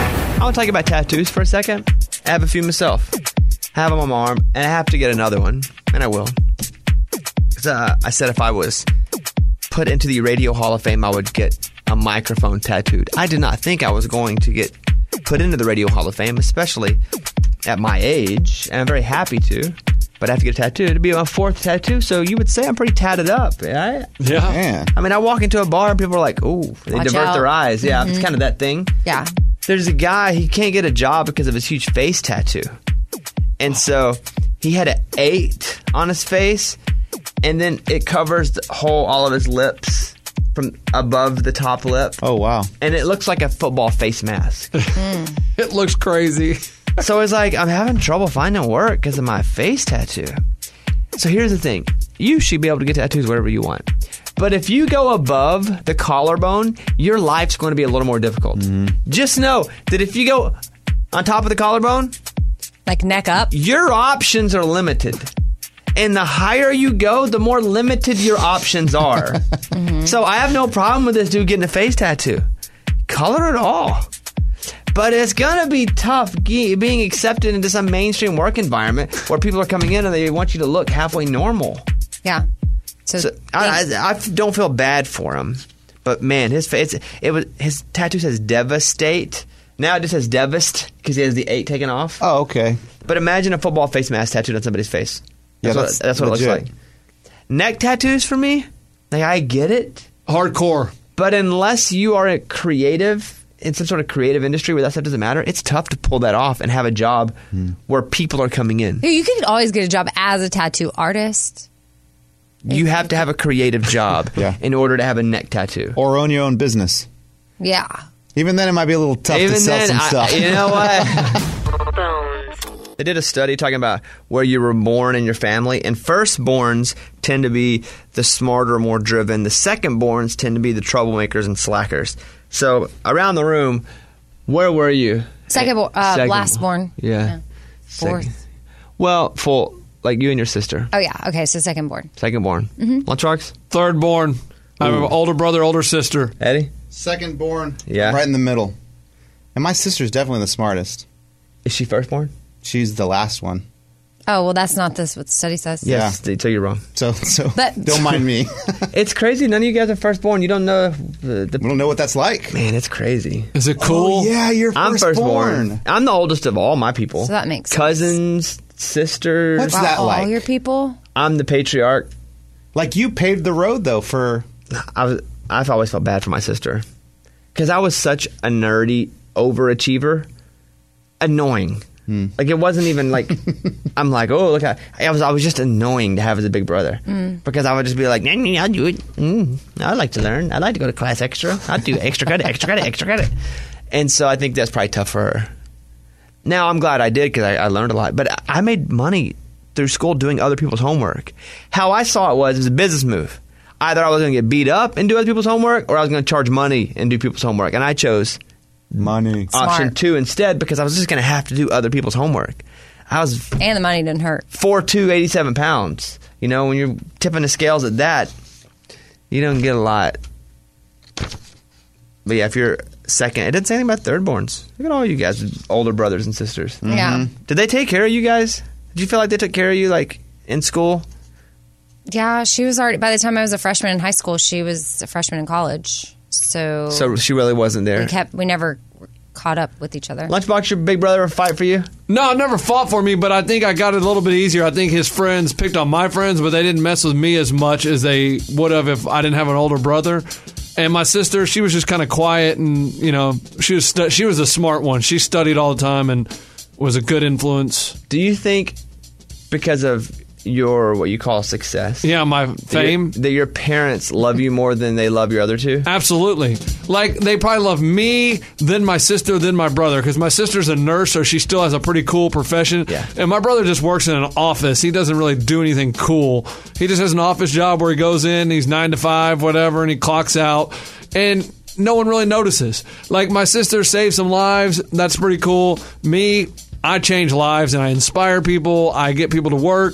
I want to talk about tattoos for a second. I have a few myself. I have them on my arm, and I have to get another one, and I will. Because uh, I said if I was put into the Radio Hall of Fame, I would get a microphone tattooed. I did not think I was going to get put into the Radio Hall of Fame, especially at my age, and I'm very happy to. But I have to get a tattoo. It'd be my fourth tattoo, so you would say I'm pretty tatted up, right? Yeah. Yeah. I mean, I walk into a bar and people are like, "Ooh," they Watch divert out. their eyes. Yeah, it's Mhm. kind of that thing. Yeah. There's a guy, he can't get a job because of his huge face tattoo. And so he had an eight on his face, and then it covers the whole, all of his lips from above the top lip. Oh, wow. And it looks like a football face mask. It looks crazy. So it's like, I'm having trouble finding work because of my face tattoo. So here's the thing. You should be able to get tattoos wherever you want. But if you go above the collarbone, your life's going to be a little more difficult. Just know that if you go on top of the collarbone, like neck up, your options are limited. And the higher you go, the more limited your options are. So I have no problem with this dude getting a face tattoo. Color it all. But it's going to be tough ge- being accepted into some mainstream work environment where people are coming in and they want you to look halfway normal. Yeah. So, I, I, I don't feel bad for him. But man, his face, it was his tattoo says devastate. Now it just says devast because he has the eight taken off. Oh, okay. But imagine a football face mask tattooed on somebody's face. Yeah, That's, that's what, that's what it legit. looks like. Neck tattoos for me, like I get it. Hardcore. But unless you are a creative, in some sort of creative industry where that stuff doesn't matter, it's tough to pull that off and have a job where people are coming in. You could always get a job as a tattoo artist. You have to have a creative job Yeah. in order to have a neck tattoo. Or own your own business. Yeah. Even then, it might be a little tough Even to sell then, some I- stuff. you know what? They did a study talking about where you were born in your family, and firstborns tend to be the smarter, more driven. The secondborns tend to be the troublemakers and slackers. So around the room, where were you? Second, bo- uh, Second- last born. Yeah. Fourth. Second. Well, full, like you and your sister. Oh, yeah. Okay, so second born. Second born. Mhm. Lunchbox? Third born. I have an older brother, older sister. Eddie? Second born. Yeah. Right in the middle. And my sister's definitely the smartest. Is she firstborn? She's the last one. Oh, well, that's not this what the study says. Yes, they tell you wrong. So, so But- don't mind me. It's crazy. None of you guys are firstborn. You don't know the, the We don't know what that's like. Man, it's crazy. Is it cool? Oh, yeah, you're I'm firstborn. firstborn. I'm the oldest of all my people. So that makes sense. Cousins, sisters. What's Wow, that all like? your people? I'm the patriarch. Like you paved the road though for. I was. I've always felt bad for my sister because I was such a nerdy overachiever. Annoying. Hmm. Like it wasn't even like I'm like, oh look, I, I was I was just annoying to have as a big brother because I would just be like, nah, nah, I'll do it. Mm, I like to learn. I like to go to class extra. I'll do extra credit, extra credit, extra credit. And so I think that's probably tough for her. Now I'm glad I did because I, I learned a lot. But I- I made money through school doing other people's homework. How I saw it was it was a business move. Either I was going to get beat up and do other people's homework, or I was going to charge money and do people's homework. And I chose Money. option Smart. two instead because I was just going to have to do other people's homework. I was And the money didn't hurt. four two, eighty-seven pounds. You know, when you're tipping the scales at that, you don't get a lot. But yeah, if you're second. It didn't say anything about third-borns. Look at all you guys, older brothers and sisters. Yeah. Did they take care of you guys? Did you feel like they took care of you, like, in school? Yeah, she was already, by the time I was a freshman in high school, she was a freshman in college. So, So she really wasn't there. we kept, we never caught up with each other. Lunchbox, your big brother ever fight for you? No, it never fought for me, but I think I got it a little bit easier. I think his friends picked on my friends, but they didn't mess with me as much as they would have if I didn't have an older brother. And my sister, she was just kind of quiet, and you know, she was stu- she was a smart one. She studied all the time and was a good influence. Do you think because of your what you call success? Yeah, my fame. That your, that your parents love you more than they love your other two? Absolutely. Like, they probably love me, then my sister, then my brother. Because my sister's a nurse, so she still has a pretty cool profession. Yeah. And my brother just works in an office. He doesn't really do anything cool. He just has an office job where he goes in, he's nine to five, whatever, and he clocks out. And no one really notices. Like, my sister saved some lives. That's pretty cool. Me, I change lives, and I inspire people. I get people to work.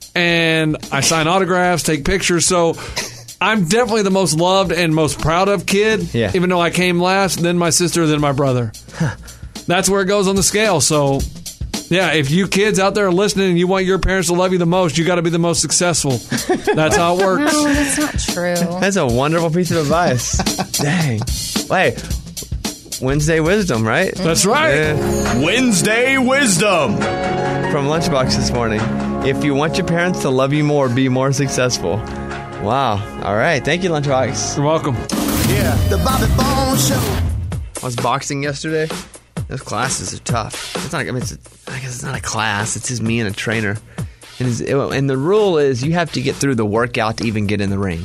And I sign autographs, take pictures. So I'm definitely the most loved and most proud of kid. Yeah. Even though I came last, then my sister, then my brother. That's where it goes on the scale. So, yeah, if you kids out there are listening and you want your parents to love you the most, you got to be the most successful. That's how it works. No, that's not true. That's a wonderful piece of advice. Dang. Hey, Wednesday wisdom, right? That's right. Yeah. Wednesday wisdom From Lunchbox this morning. If you want your parents to love you more, be more successful. Wow. All right. Thank you, Lunchbox. You're welcome. Yeah, the Bobby Bones Show. I was boxing yesterday. Those classes are tough. It's not. I mean, it's a, I guess it's not a class. It's just me and a trainer. And, it's, it, and the rule is you have to get through the workout to even get in the ring.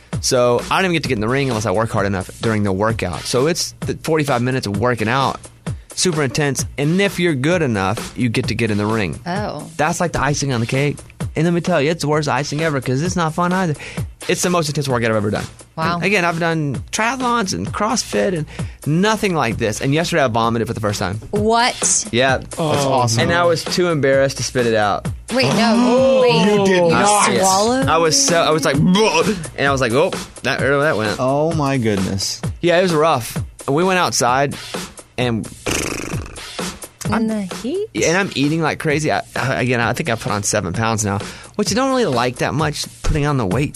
So I don't even get to get in the ring unless I work hard enough during the workout. So it's the forty-five minutes of working out. Super intense. And if you're good enough, you get to get in the ring. Oh. That's like the icing on the cake. And let me tell you, it's the worst icing ever because it's not fun either. It's the most intense workout I've ever done. Wow. And again, I've done triathlons and CrossFit and nothing like this. And yesterday I vomited for the first time. What? Yeah. That's awesome. And I was too embarrassed to spit it out. Wait, no. Wait. You did not. I, swallowed? I was so, I was like, and I was like, oh, that, there that went. Oh my goodness. Yeah, it was rough. We went outside and In the heat? and I'm eating like crazy. I, again, I think I put on seven pounds now, which I don't really like that much, putting on the weight.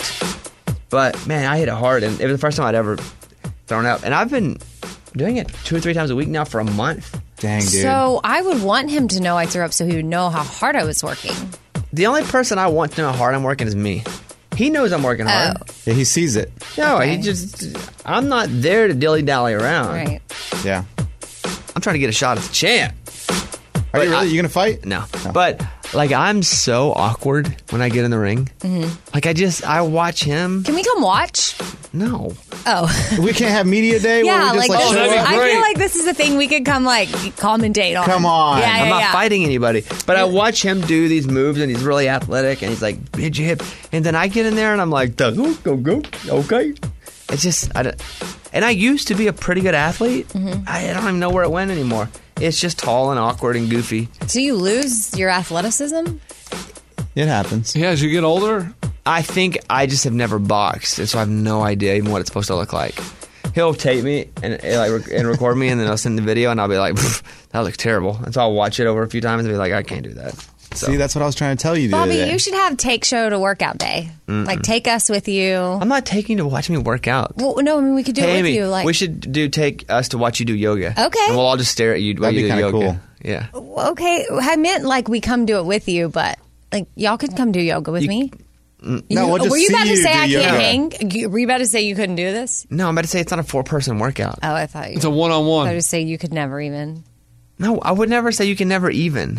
But man, I hit it hard, and it was the first time I'd ever thrown up. And I've been doing it two or three times a week now for a month. Dang, dude. So I would want him to know I threw up so he would know how hard I was working. The only person I want to know how hard I'm working is me. He knows I'm working hard. Oh. Yeah, he sees it. No, Okay. he just. I'm not there to dilly dally around. Right. Yeah. I'm trying to get a shot at the champ. Are you But really? I- you gonna fight? No. But like I'm so awkward when I get in the ring. Mm-hmm. Like I just I watch him. Can we come watch? No. Oh. We can't have media day where Yeah, we just like, like, this show is, up? I feel like this is a thing we could come like commentate on. Come on. Yeah, yeah, I'm not yeah. fighting anybody. But I watch him do these moves and he's really athletic and he's like big hip. And then I get in there and I'm like, go, go, go. Okay. It's just I don't, and I used to be a pretty good athlete. Mm-hmm. I, I don't even know where it went anymore. It's just tall and awkward and goofy. Do you lose your athleticism? It happens. Yeah, as you get older, I think I just have never boxed, and so I have no idea even what it's supposed to look like. He'll tape me and, and like rec- and record me, and then I'll send the video, and I'll be like, "That looks terrible." And so I'll watch it over a few times and be like, "I can't do that." So. See, that's what I was trying to tell you the other Bobby, day. you should have take show to workout day. Mm-mm. Like take us with you. I'm not taking you to watch me work out. Well, no, I mean we could do Hey, it with Amy, you. Like we should do take us to watch you do yoga. Okay. And we'll all just stare at you while That'd you be do kinda yoga. cool. Yeah. okay. I meant like we come do it with you, but like y'all could come do yoga with me. Mm. You- No, we'll just were you see about to you say do I yoga. can't hang? You- Were you about to say you couldn't do this? No, I'm about to say it's not a four person workout. Oh, I thought you. it's a I one-on-one. was to say you could never even. No, I would never say you can never even.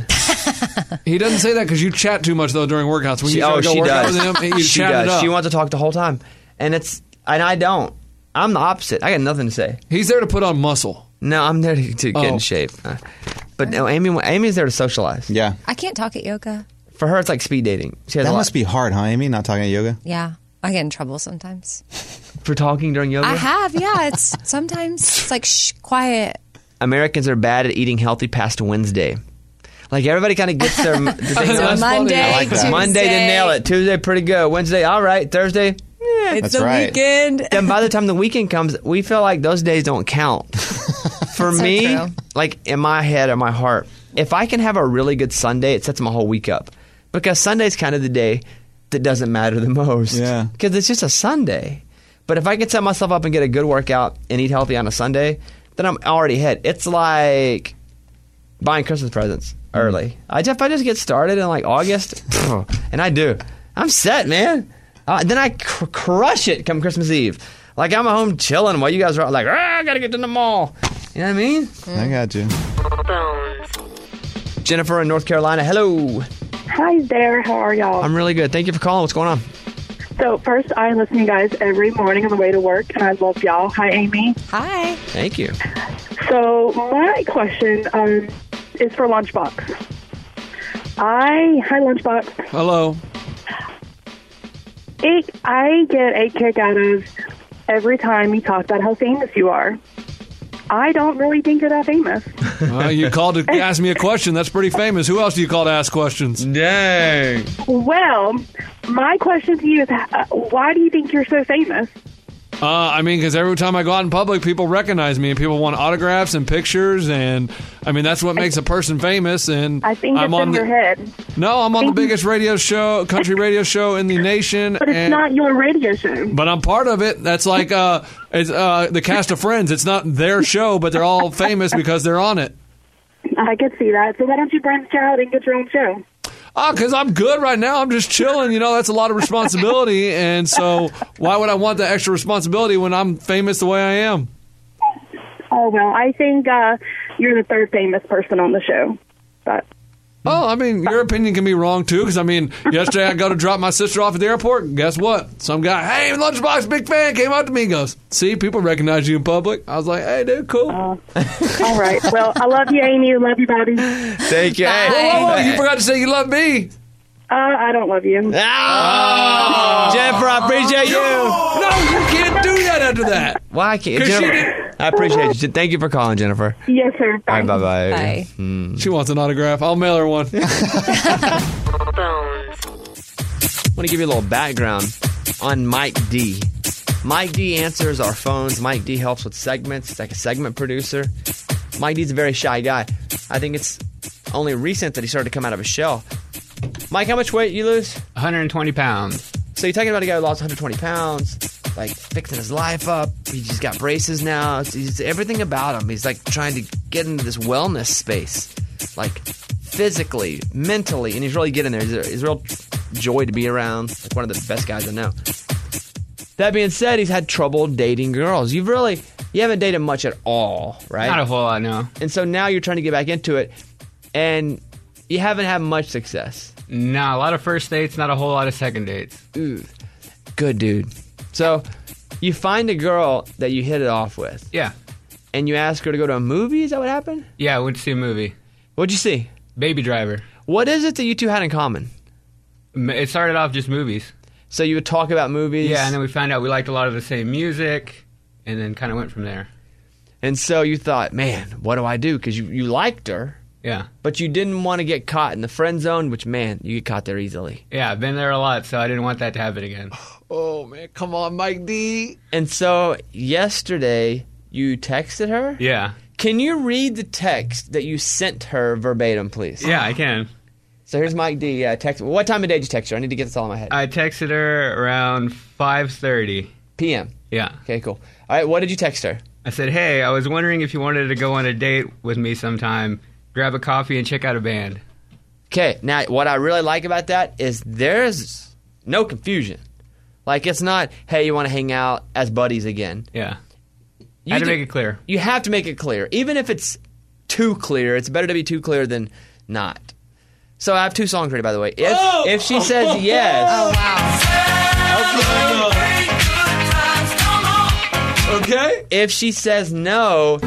He doesn't say that because you chat too much though during workouts. When She, you try oh, to go she work out does. with him, you she chat it does. up. She wants to talk the whole time, and it's and I don't. I'm the opposite. I got nothing to say. He's there to put on muscle. No, I'm there to, to get Oh. in shape. Uh, But no, Amy, Amy's there to socialize. Yeah. I can't talk at yoga. For her, it's like speed dating. She has That a lot must be hard, huh, Amy? Not talking at yoga? Yeah, I get in trouble sometimes. for talking during yoga. I have, yeah. It's sometimes it's like shh, quiet. Americans are bad at eating healthy past Wednesday. Like everybody kind of gets their the thing So on. Monday, I like that. Tuesday. Monday they nail it. Tuesday pretty good. Wednesday all right. Thursday. Yeah. It's That's the right. weekend. Then by the time the weekend comes, we feel like those days don't count. For That's so me, true. like in my head or my heart, if I can have a really good Sunday, it sets my whole week up. Because Sunday's kind of the day that doesn't matter the most. Yeah. Because it's just a Sunday. But if I can set myself up and get a good workout and eat healthy on a Sunday, then I'm already ahead. It's like buying Christmas presents early. I just, if I just get started in like August, and I do, I'm set, man. Uh, then I cr- crush it come Christmas Eve. Like I'm at home chilling while you guys are like, ah, I gotta get to the mall. You know what I mean? I got you. Jennifer in North Carolina, hello. Hi there. How are y'all? I'm really good. Thank you for calling. What's going on? So first, I listen to you guys every morning on the way to work, and I love y'all. Hi, Amy. Hi. Thank you. So my question um, is for Lunchbox. I hi Lunchbox. Hello. It, I get a kick out of every time you talk about how famous you are. I don't really think you're that famous. Well, you called to ask me a question. That's pretty famous. Who else do you call to ask questions? Dang. Well, my question to you is, uh, why do you think you're so famous? Uh, I mean, because every time I go out in public, people recognize me, and people want autographs and pictures, and I mean that's what makes a person famous. And I think I'm it's on in the, your head. No, I'm on the biggest radio show, country radio show in the nation. But it's and, not your radio show. But I'm part of it. That's like uh, it's uh, the cast of Friends. It's not their show, but they're all famous because they're on it. I could see that. So why don't you branch out and get your own show? Oh, because I'm good right now. I'm just chilling. You know, that's a lot of responsibility. And so why would I want the extra responsibility when I'm famous the way I am? Oh, well, I think uh, you're the third famous person on the show. But Oh, I mean, your opinion can be wrong, too, because, I mean, yesterday I go to drop my sister off at the airport. Guess what? Some guy, hey, Lunchbox, big fan, came up to me and goes, see, people recognize you in public. I was like, hey, dude, cool. Uh, all right. Well, I love you, Amy. I love you, Bobby. Thank you. Whoa, whoa, whoa, you forgot to say you love me. Uh, I don't love you. Oh, Jennifer, I appreciate you. No, you can't do that after that. Why can't 'Cause she Jennifer? didn't- I appreciate you. Thank you for calling, Jennifer. Yes, sir. All right, bye-bye. Bye. Mm. She wants an autograph. I'll mail her one. I want to give you a little background on Mike D. Mike D answers our phones. Mike D helps with segments. He's like a segment producer. Mike D's a very shy guy. I think it's only recent that he started to come out of his shell. Mike, how much weight you lose? one hundred twenty pounds. So you're talking about a guy who lost one hundred twenty pounds, like fixing his life up. He just got braces now. It's, he's everything about him. He's like trying to get into this wellness space, like physically, mentally, and he's really getting there. He's a, he's a real joy to be around. Like one of the best guys I know. That being said, he's had trouble dating girls. You've really, you haven't dated much at all, right? Not a whole lot, no. And so now you're trying to get back into it, and you haven't had much success. No, a lot of first dates, not a whole lot of second dates. Ooh, good dude. So you find a girl that you hit it off with. Yeah. And you ask her to go to a movie? Is that what happened? Yeah, I went to see a movie. What'd you see? Baby Driver. What is it that you two had in common? M- It started off just movies. So you would talk about movies? Yeah, and then we found out we liked a lot of the same music, and then kind of went from there. And so you thought, man, what do I do? Because you, you liked her. Yeah. But you didn't want to get caught in the friend zone, which, man, you get caught there easily. Yeah, I've been there a lot, so I didn't want that to happen again. Oh, man, come on, Mike D. And so yesterday you texted her? Yeah. Can you read the text that you sent her verbatim, please? Yeah, I can. So here's Mike D. Uh, text. What time of day did you text her? I need to get this all in my head. I texted her around five thirty. P M Yeah. Okay, cool. All right, what did you text her? I said, hey, I was wondering if you wanted to go on a date with me sometime, grab a coffee, and check out a band. Okay, now what I really like about that is there's no confusion. Like, it's not, hey, you want to hang out as buddies again. Yeah. You I had to do- make it clear. You have to make it clear. Even if it's too clear, it's better to be too clear than not. So I have two songs ready, by the way. If, Oh! if she says yes... Oh, wow. Okay. If she says no...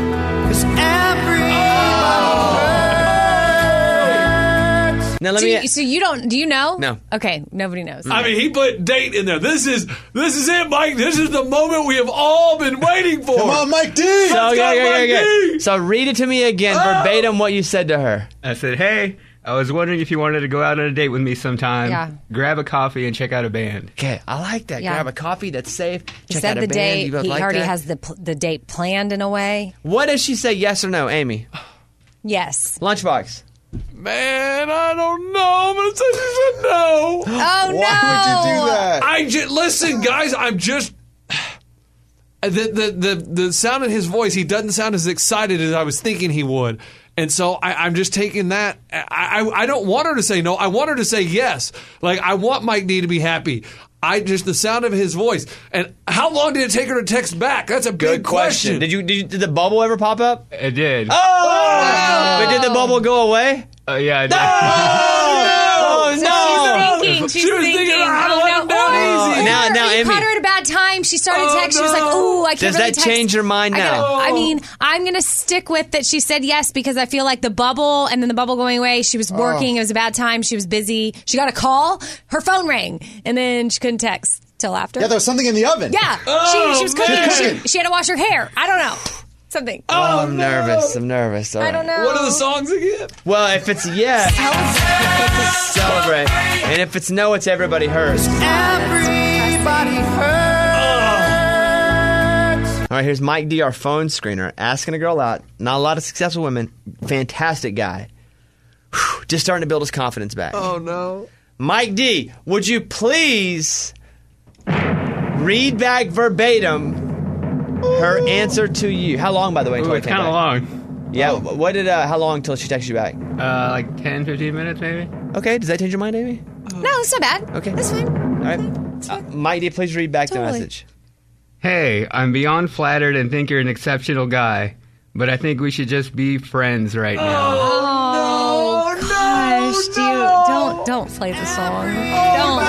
Now let Do me... you, so you don't? Do you know? No. Okay, nobody knows. I mean, he put date in there. This is this is it, Mike. This is the moment we have all been waiting for. Come on, Mike D. So, Let's okay, go, okay, Mike okay. D. So read it to me again, Oh. verbatim what you said to her. I said, hey, I I was wondering if you wanted to go out on a date with me sometime. Yeah. Grab a coffee and check out a band. Okay, I like that. Yeah. Grab a coffee that's safe. He Check said out the a band. date. You both He like already that? has the pl- the date planned in a way. What does she say? Yes or no, Amy? Yes. Lunchbox. Man, I don't know. I'm gonna say she said no. Oh no! Why would you do that? I just listen, guys. I'm just the, the the the sound in his voice. He doesn't sound as excited as I was thinking he would, and so I, I'm just taking that. I, I I don't want her to say no. I want her to say yes. Like I want Mike D to be happy. I just the sound of his voice. And how long did it take her to text back? That's a Good big question. Did you, did you did the bubble ever pop up? It did. Oh! But did the bubble go away? Uh, yeah. I did. Oh, So no! she's thinking. She's She was thinking. thinking, "I don't oh, let him no. down Or- easy." or Now- now, you Amy. caught her at a bad time. She started Oh, text. She was like, no. "Ooh, I can't Does really that text." change your mind I gotta- now? I mean, I'm gonna stick with that. She said yes because I feel like the bubble and then the bubble going away. She was working. It was a bad time. She was busy. She got a call. Her phone rang, and then she couldn't text till after. Yeah, there was something in the oven. Yeah, Oh, she, she was cooking. man. She, she had to wash her hair. I don't know. Something. Oh, I'm nervous. I'm nervous. All I right. don't know. What are the songs again? Well, if it's yes, celebrate. And if it's no, it's everybody hurts. Everybody hurts. All right, here's Mike D, our phone screener, asking a girl out. Not a lot of successful women. Fantastic guy. Whew, just starting to build his confidence back. Oh no. Mike D, would you please read back verbatim her answer to you? How long, by the way? Ooh, until it's it came kind of back? long. Yeah. What did? Uh, how long until she texted you back? Uh, like ten, fifteen minutes maybe. Okay. Does that change your mind, Amy? No, it's not bad. Okay. That's fine. All right. Uh, Mike D, please read back the Totally. message. Hey, I'm beyond flattered and think you're an exceptional guy, but I think we should just be friends right now. Oh, no, gosh, no, do you, no. don't don't play the song. Don't.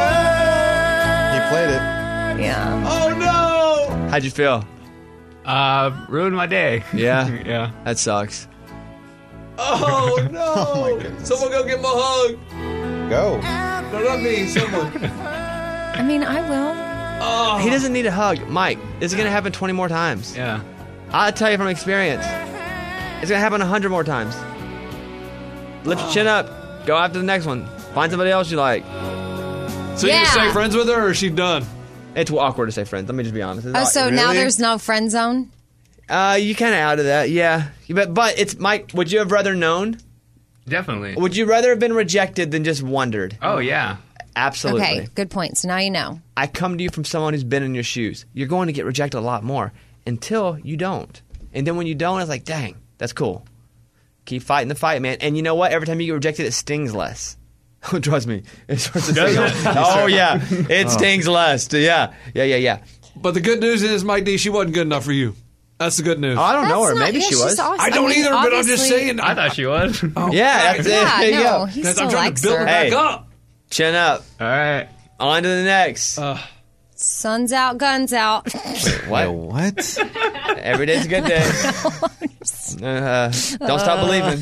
He played it. Yeah. Oh no. How'd you feel? Uh, ruined my day. Yeah. Yeah. That sucks. Oh no. Oh, my goodness. Someone go give him a hug. Go. No, not me. Someone. I mean, I will. Oh. He doesn't need a hug. Mike, this is going to happen twenty more times. Yeah. I'll tell you from experience. It's going to happen one hundred more times. Lift your chin up. Go after the next one. Find somebody else you like. So you Yeah. just stay friends with her, or is she done? It's awkward to say friends. Let me just be honest. It's Oh, aw- so now Really? there's no friend zone? Uh, you kind of out of that, yeah. But, but it's, Mike, would you have rather known? Definitely. Would you rather have been rejected than just wondered? Oh, yeah. Absolutely. Okay, good point. So now you know. I come to you from someone who's been in your shoes. You're going to get rejected a lot more until you don't. And then when you don't, it's like, dang, that's cool. Keep fighting the fight, man. And you know what? Every time you get rejected, it stings less. Trust me. It starts to Does sting. it? Oh, yeah. It stings less. Yeah. Yeah, yeah, yeah. But the good news is, Mike D, she wasn't good enough for you. That's the good news. Oh, I don't That's know her. not- Maybe yeah, she she's was. awesome. I don't I mean, either, but I'm just obviously- saying. I thought she was. Yeah, that's it. Yeah, There you no, go. he Because still I'm trying likes to build her. her back Hey. up. Chin up. All right. On to the next. Uh, Sun's out, guns out. What? What? Every day's a good day. Uh, don't stop believing.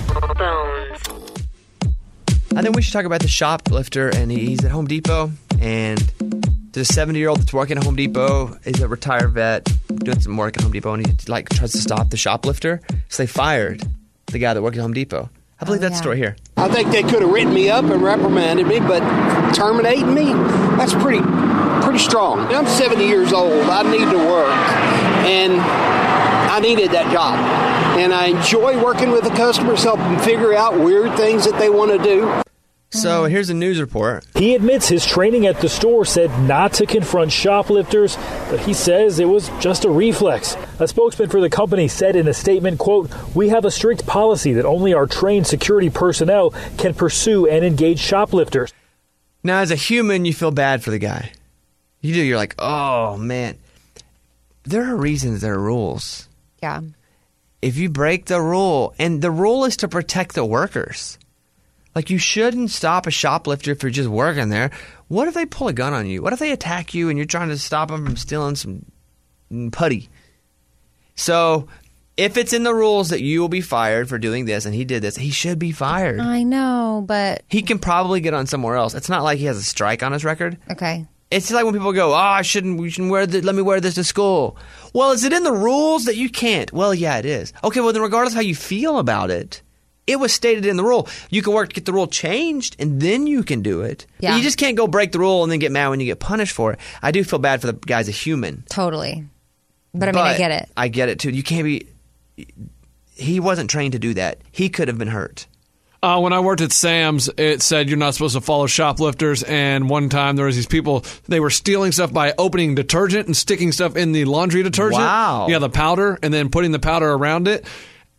I think we should talk about the shoplifter, and he- he's at Home Depot, and there's a seventy-year-old that's working at Home Depot. He's a retired vet doing some work at Home Depot, and he like tries to stop the shoplifter. So they fired the guy that worked at Home Depot. I believe Oh, that's yeah. the story here. I think they could have written me up and reprimanded me, but terminating me, that's pretty pretty strong. I'm seventy years old. I need to work, and I needed that job. And I enjoy working with the customers, helping them figure out weird things that they want to do. So here's a news report. He admits his training at the store said not to confront shoplifters, but he says it was just a reflex. A spokesman for the company said in a statement, quote, "We have a strict policy that only our trained security personnel can pursue and engage shoplifters." Now, as a human, you feel bad for the guy. You do. You're like, oh, man. There are reasons there are rules. Yeah. If you break the rule, and the rule is to protect the workers. Like, you shouldn't stop a shoplifter if you're just working there. What if they pull a gun on you? What if they attack you and you're trying to stop them from stealing some putty? So, if it's in the rules that you will be fired for doing this, and he did this, he should be fired. I know, but He can probably get on somewhere else. It's not like he has a strike on his record. okay. It's like when people go, "Oh, I shouldn't. We shouldn't wear this. Let me wear this to school." Well, is it in the rules that you can't? Well, yeah, it is. Okay, well then, regardless of how you feel about it, It was stated in the rule. You can work to get the rule changed, and then you can do it. Yeah. But you just can't go break the rule and then get mad when you get punished for it. I do feel bad for the guy's a human. Totally. But I mean, I get it. I get it, too. You can't be... He wasn't trained to do that. He could have been hurt. Uh, when I worked at Sam's, it said you're not supposed to follow shoplifters. And one time there was these people, they were stealing stuff by opening detergent and sticking stuff in the laundry detergent. Wow. Yeah, the powder, and then putting the powder around it.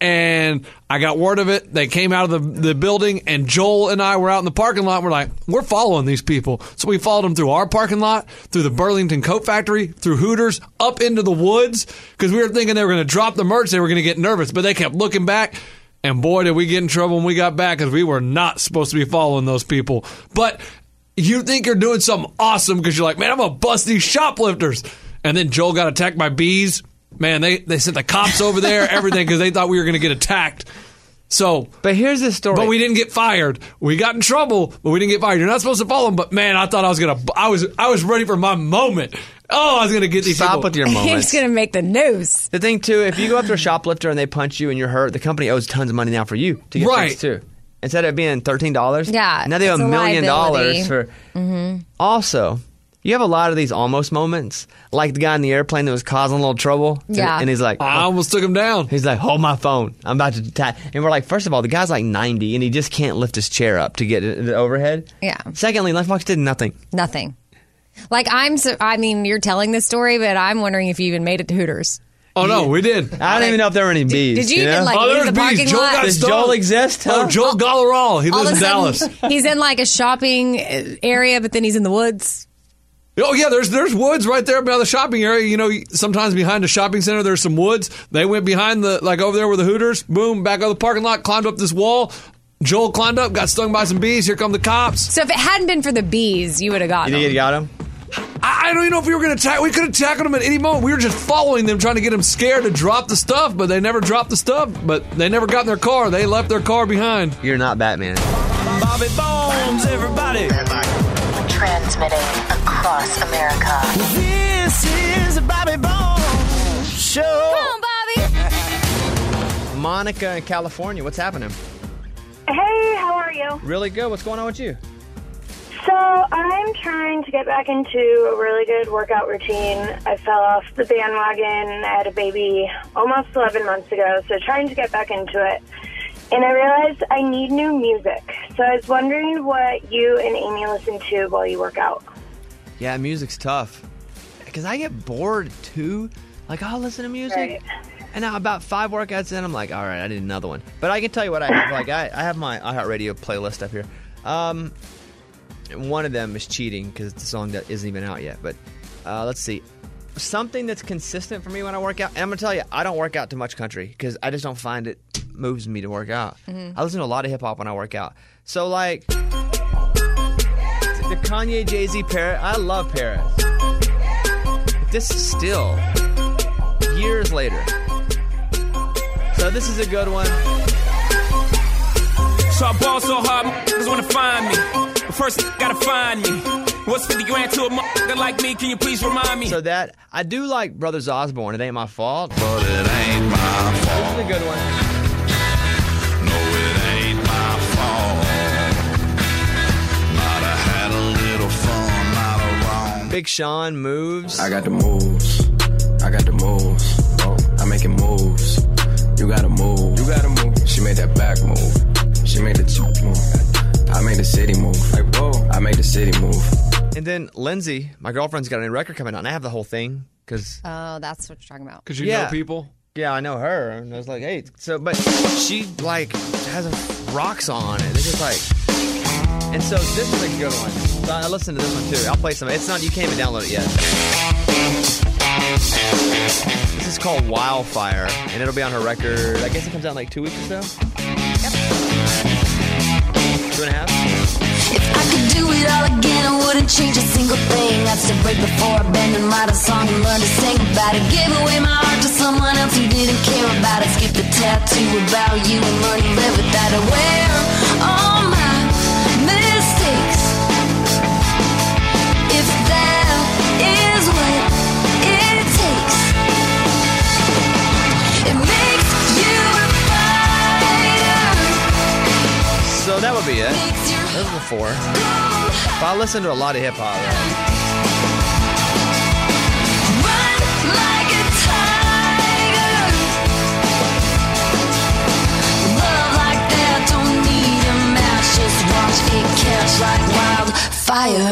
And I got word of it. They came out of the, the building, and Joel and I were out in the parking lot. And we're like, we're following these people. So we followed them through our parking lot, through the Burlington Coat Factory, through Hooters, up into the woods, because we were thinking they were going to drop the merch. They were going to get nervous, but they kept looking back. And boy, did we get in trouble when we got back, because we were not supposed to be following those people. But you think you're doing something awesome because you're like, man, I'm going to bust these shoplifters. And then Joel got attacked by bees. Man, they, they sent the cops over there, everything, because they thought we were going to get attacked. So, but here's the story. But we didn't get fired. We got in trouble, but we didn't get fired. You're not supposed to follow them. But man, I thought I was gonna. I was. I was ready for my moment. Oh, I was gonna get these. Stop people. with your moments. He's going to make the news. The thing too, if you go up to a shoplifter and they punch you and you're hurt, the company owes tons of money now for you to get Right. fixed too. Instead of it being thirteen dollars, Yeah, now they owe it's a a million liability. dollars for. Mm-hmm. Also, you have a lot of these almost moments, like the guy in the airplane that was causing a little trouble. Yeah. And he's like, I almost took him down. He's like, hold my phone. I'm about to attack. And we're like, first of all, the guy's like ninety and he just can't lift his chair up to get it, the overhead. Yeah. Secondly, Lunchbox did nothing. Nothing. Like, I'm, so, I mean, you're telling this story, but I'm wondering if you even made it to Hooters. Oh, no, we did. I don't even know if there were any bees. did you you even, know? like, Oh, there leave was the bees. parking Joel lot? got Does stung. Joel exist? Huh? Oh, Joel Galleral. He All lives of in a Dallas. sudden, he's in, like, a shopping area, but then he's in the woods. Oh yeah, there's there's woods right there by the shopping area. You know, sometimes behind a shopping center there's some woods. They went behind the like over there with the Hooters. Boom, back out of the parking lot, climbed up this wall. Joel climbed up, got stung by some bees. Here come the cops. So if it hadn't been for the bees, you would have gotten You think them. you got him? I, I don't even know if we were going to attack. We could have tackled them at any moment. We were just following them, trying to get them scared to drop the stuff, but they never dropped the stuff. But they never got in their car. They left their car behind. You're not Batman. Bobby Bones, everybody. Transmitting across America. This is a Bobby Bones show. Come on, Bobby. Monica in California, what's happening? Hey, how are you? Really good. What's going on with you? So I'm trying to get back into a really good workout routine. I fell off the bandwagon. I had a baby almost eleven months ago, so trying to get back into it. And I realized I need new music. So I was wondering what you and Amy listen to while you work out. Yeah, music's tough. Because I get bored, too. Like, I'll listen to music. Right. And now about five workouts in, I'm like, all right, I need another one. But I can tell you what I have. Like, I, I have my iHeartRadio playlist up here. Um, one of them is Cheating, because the song that isn't even out yet. But uh, let's see. Something that's consistent for me when I work out. And I'm going to tell you, I don't work out too much country, because I just don't find it moves me to work out. Mm-hmm. I listen to a lot of hip-hop when I work out. So, like, the Kanye, Jay-Z, Paris. I love Paris. But this is still years later. So this is a good one. So I ball so hard, motherfuckers wanna find me. But first, gotta find me. What's fifty grand to a motherfucker like me? Can you please remind me? So that, I do like Brothers Osborne. It ain't my fault. But it ain't my fault. This is a good one. No, it ain't my fault. Might have had a little fun, not a wrong. Big Sean, Moves. I got the moves. I got the moves. Oh, I'm making moves. You gotta move. You gotta move. She made that back move. She made the top move. I made the city move. Like, whoa. I made the city move. And then Lindsay, my girlfriend's got a new record coming out, and I have the whole thing because. Oh, that's what you're talking about. Because you Yeah. know people. Yeah, I know her, and I was like, hey, so, but she like has a rock song on it. It's just like, and so this is a good one. So I listened to this one too. I'll play some. It's not, you can't even download it yet. This is called Wildfire, and it'll be on her record. I guess it comes out in like two weeks or so. Yep. Two and a half. If I could do it all again, I wouldn't change a single thing. I'd step right before I bend and write a song and learn to sing about it. Give away my heart to someone else who didn't care about it. Skip the tattoo about you and learn to live without it. Where all my mistakes, if that is what it takes, it makes you a fighter. before. But I listen to a lot of hip hop. Like a tiger. Love like that don't need a match. Just watch it catch like wildfire.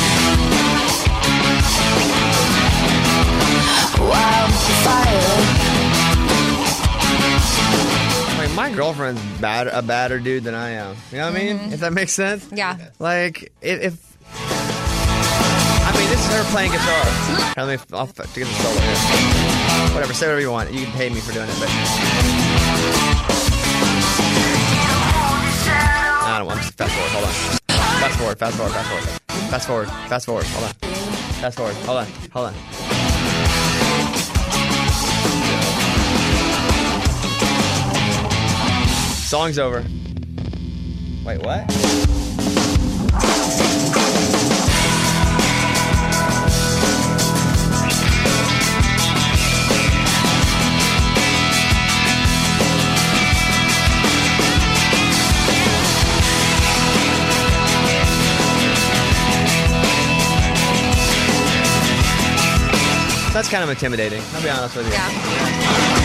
Wildfire. Like, my girlfriend's bad, a badder dude than I am. You know what I mean? Mhm. If that makes sense? Yeah. Like, if... if I mean, this is her playing guitar. Here, let me... I'll f- get the solo here. Whatever, say whatever you want. You can pay me for doing it, but... I don't want to fast forward. Hold on. Fast forward, fast forward, fast forward. Fast forward, fast forward. Hold on. Fast forward. Hold on. Hold on. Song's over. Wait, what? That's kind of intimidating. I'll be honest with you. Yeah.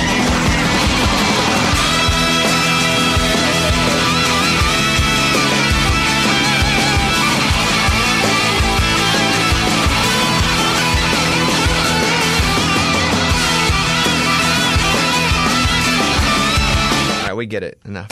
We get it. Enough.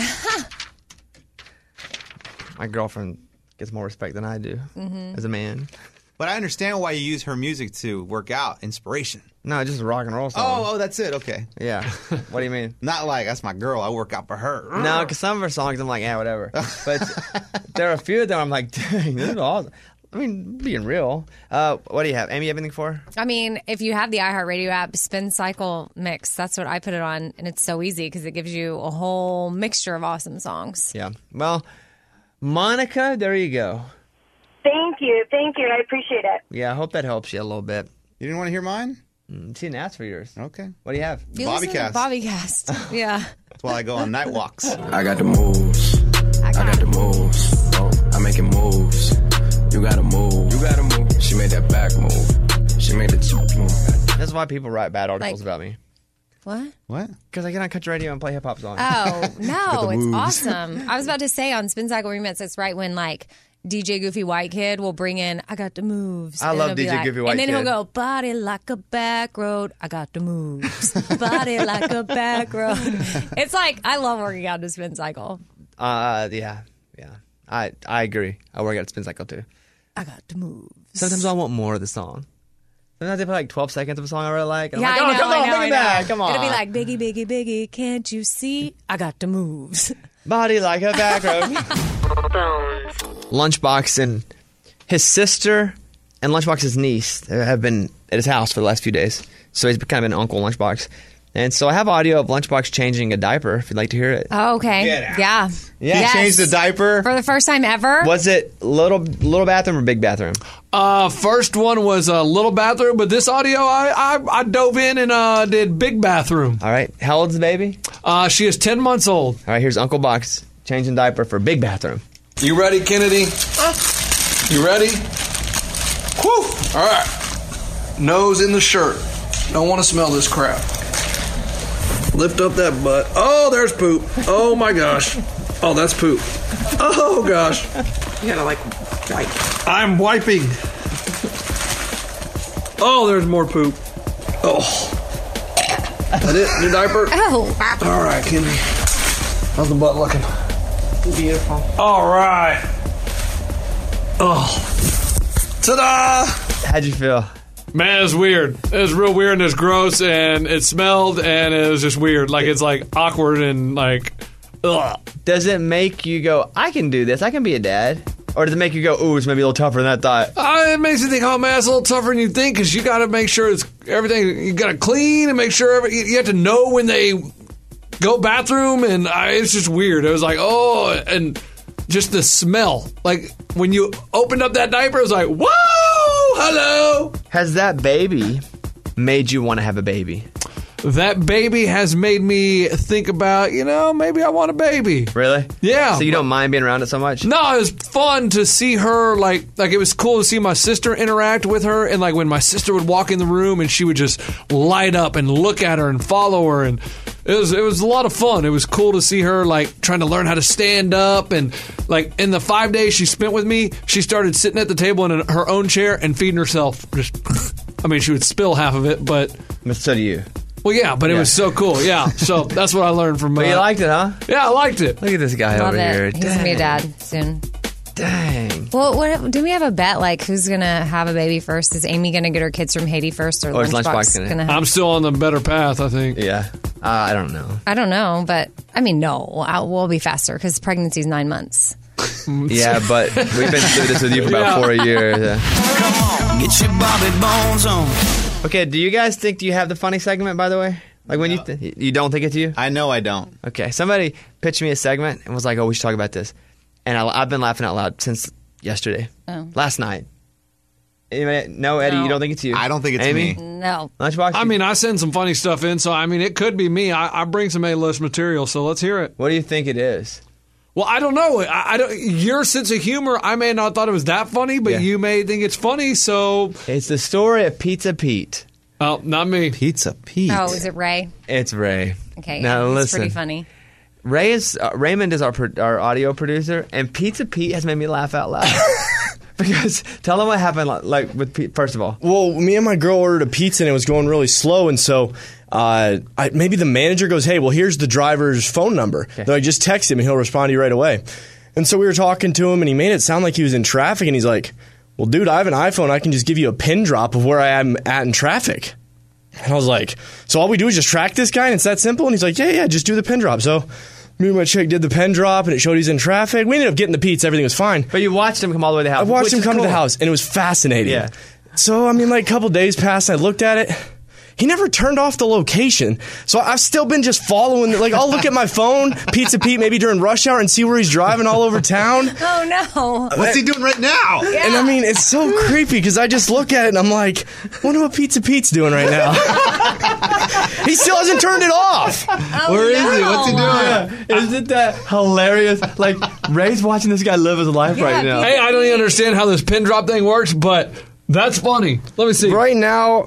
My girlfriend gets more respect than I do Mhm. as a man. But I understand why you use her music to work out, inspiration. No, just a rock and roll song. Oh, oh, that's it. Okay. Yeah. What do you mean? Not like, that's my girl. I work out for her. No, because some of her songs I'm like, yeah, whatever. But there are a few of them I'm like, dang, this is awesome. I mean, being real. Uh, what do you have? Amy, you have anything for her? I mean, if you have the iHeartRadio app, Spin Cycle Mix, that's what I put it on, and it's so easy because it gives you a whole mixture of awesome songs. Yeah. Well, Monica, there you go. Thank you. Thank you. I appreciate it. Yeah, I hope that helps you a little bit. You didn't want to hear mine? Mm, she didn't ask for yours. Okay. What do you have? You listen to Bobbycast. Yeah. That's why I go on night walks. I got the moves. I got the moves. I'm making moves. You gotta move. You gotta move. She made that back move. She made the top move. That's why people write bad articles Like- about me. What? What? Because I get on country radio and play hip hop songs. Oh, no, the it's moves. awesome. I was about to say on Spin Cycle Remix, it's right when like D J Goofy White Kid will bring in, I got the moves. I And love it'll be D J like- Goofy White And then he'll Kid. go, body like a back road, I got the moves. Body like a back road. It's like, I love working out to Spin Cycle. Uh, yeah, yeah. I I agree. I work at Spin Cycle too. I got the moves. Sometimes I want more of the song. Sometimes they play like twelve seconds of a song I really like. And Yeah, I'm like, I oh, know, come I on, know, bring I it know. back. Come on. It'll be like, Biggie, Biggie, Biggie, can't you see? I got the moves. Body like a back road. Lunchbox and his sister and Lunchbox's niece have been at his house for the last few days. So he's kind of been Uncle Lunchbox. And so I have audio of Lunchbox changing a diaper if you'd like to hear it. Oh, okay. Get out. Yeah. Yeah, Yes. changed the diaper. For the first time ever? Was it little little bathroom or big bathroom? Uh, first one was a little bathroom, but this audio, I I, I dove in and uh, did big bathroom. All right. How old's the baby? Uh, she is ten months old. All right, here's Uncle Box changing diaper for big bathroom. You ready, Kennedy? You ready? Whew! All right. Nose in the shirt. Don't want to smell this crap. Lift up that butt. Oh, there's poop. Oh my gosh. Oh, that's poop. Oh gosh. You gotta like wipe. I'm wiping. Oh, there's more poop. Oh. That it? New diaper? Oh. All right, Kennedy. How's the butt looking? Beautiful. All right. Oh. Ta-da! How'd you feel? Man, it's weird. It was real weird and it's gross and it smelled and it was just weird. Like it's like awkward and like, ugh. Does it make you go, I can do this, I can be a dad? Or does it make you go, ooh, it's maybe a little tougher than I thought? Uh, it makes you think, oh man, it's a little tougher than you think because you got to make sure it's everything. You got to clean and make sure every, you have to know when they go bathroom and I, it's just weird. It was like, oh, and just the smell. Like when you opened up that diaper, it was like, whoa, hello. Has that baby made you want to have a baby? that baby has made me think about, you know, maybe I want a baby. Really? Yeah. So you don't mind being around it so much? No, it was fun to see her, like, like it was cool to see my sister interact with her, and like when my sister would walk in the room and she would just light up and look at her and follow her, and it was it was a lot of fun. It was cool to see her like trying to learn how to stand up, and like in the five days she spent with me, she started sitting at the table in her own chair and feeding herself. Just, I mean, she would spill half of it, but so do you. Well, yeah, but it Yeah. was so cool. Yeah, so that's what I learned from. But uh, you liked it, huh? Yeah, I liked it. Look at this guy Love over it. here. He's gonna be a dad soon. Dang. Well, what, do we have a bet? Like, who's gonna have a baby first? Is Amy gonna get her kids from Haiti first, or, Or is Lunchbox, Lunchbox gonna? gonna- have? I'm still on the better path, I think. Yeah, uh, I don't know. I don't know, but I mean, no, I'll, we'll be faster because pregnancy's nine months. Yeah, but we've been through this with you for about Yeah. four years. Yeah. Come on, get your Bobby Bones on. Okay, do you guys think, do you have the funny segment, by the way? Like when you th- you don't think it's you? I know I don't. Okay, somebody pitched me a segment and was like, oh, we should talk about this. And I, I've been laughing out loud since yesterday. Oh. Last night. Anybody, no, Eddie, No. you don't think it's you? I don't think it's Amy? me. No. Lunchbox? I mean, I send some funny stuff in, so I mean, it could be me. I, I bring some A-list material, so let's hear it. What do you think it is? Well, I don't know. I, I don't. Your sense of humor, I may not have thought it was that funny, but Yeah. you may think it's funny. So It's the story of Pizza Pete. Oh, not me. Pizza Pete. Oh, is it Ray? It's Ray. Okay, Now it's listen. pretty funny. Ray is uh, Raymond is our pro- our audio producer, and Pizza Pete has made me laugh out loud. Because tell them what happened. Like, like with Pete, first of all, Well, me and my girl ordered a pizza and it was going really slow, and so uh, I, maybe the manager goes, "Hey, well, here's the driver's phone number." Then I just text him and he'll respond to you right away. And so we were talking to him, and he made it sound like he was in traffic, and he's like, "Well, dude, I have an iPhone. I can just give you a pin drop of where I am at in traffic." And I was like, "So all we do is just track this guy, and it's that simple?" And he's like, "Yeah, yeah, just do the pin drop." So me and my chick did the pen drop, and it showed he's in traffic. We ended up getting the pizza. Everything was fine. but you watched him come all the way to the house. I watched which him is come to cool. the house, and it was fascinating. Yeah. So, I mean, like a couple days passed, and I looked at it. He never turned off the location. So I've still been just following. Like, I'll look at my phone, Pizza Pete, maybe during rush hour, and see where he's driving all over town. Oh no! What's he doing right now? And I mean, it's so creepy because I just look at it and I'm like, I wonder what Pizza Pete's doing right now. He still hasn't turned it off. Oh, Where is no. he? What's he doing? Yeah. Isn't that hilarious? Like Ray's watching this guy live his life Yeah, right now. Hey, I don't even understand how this pin drop thing works, but that's funny. Let me see. Right now,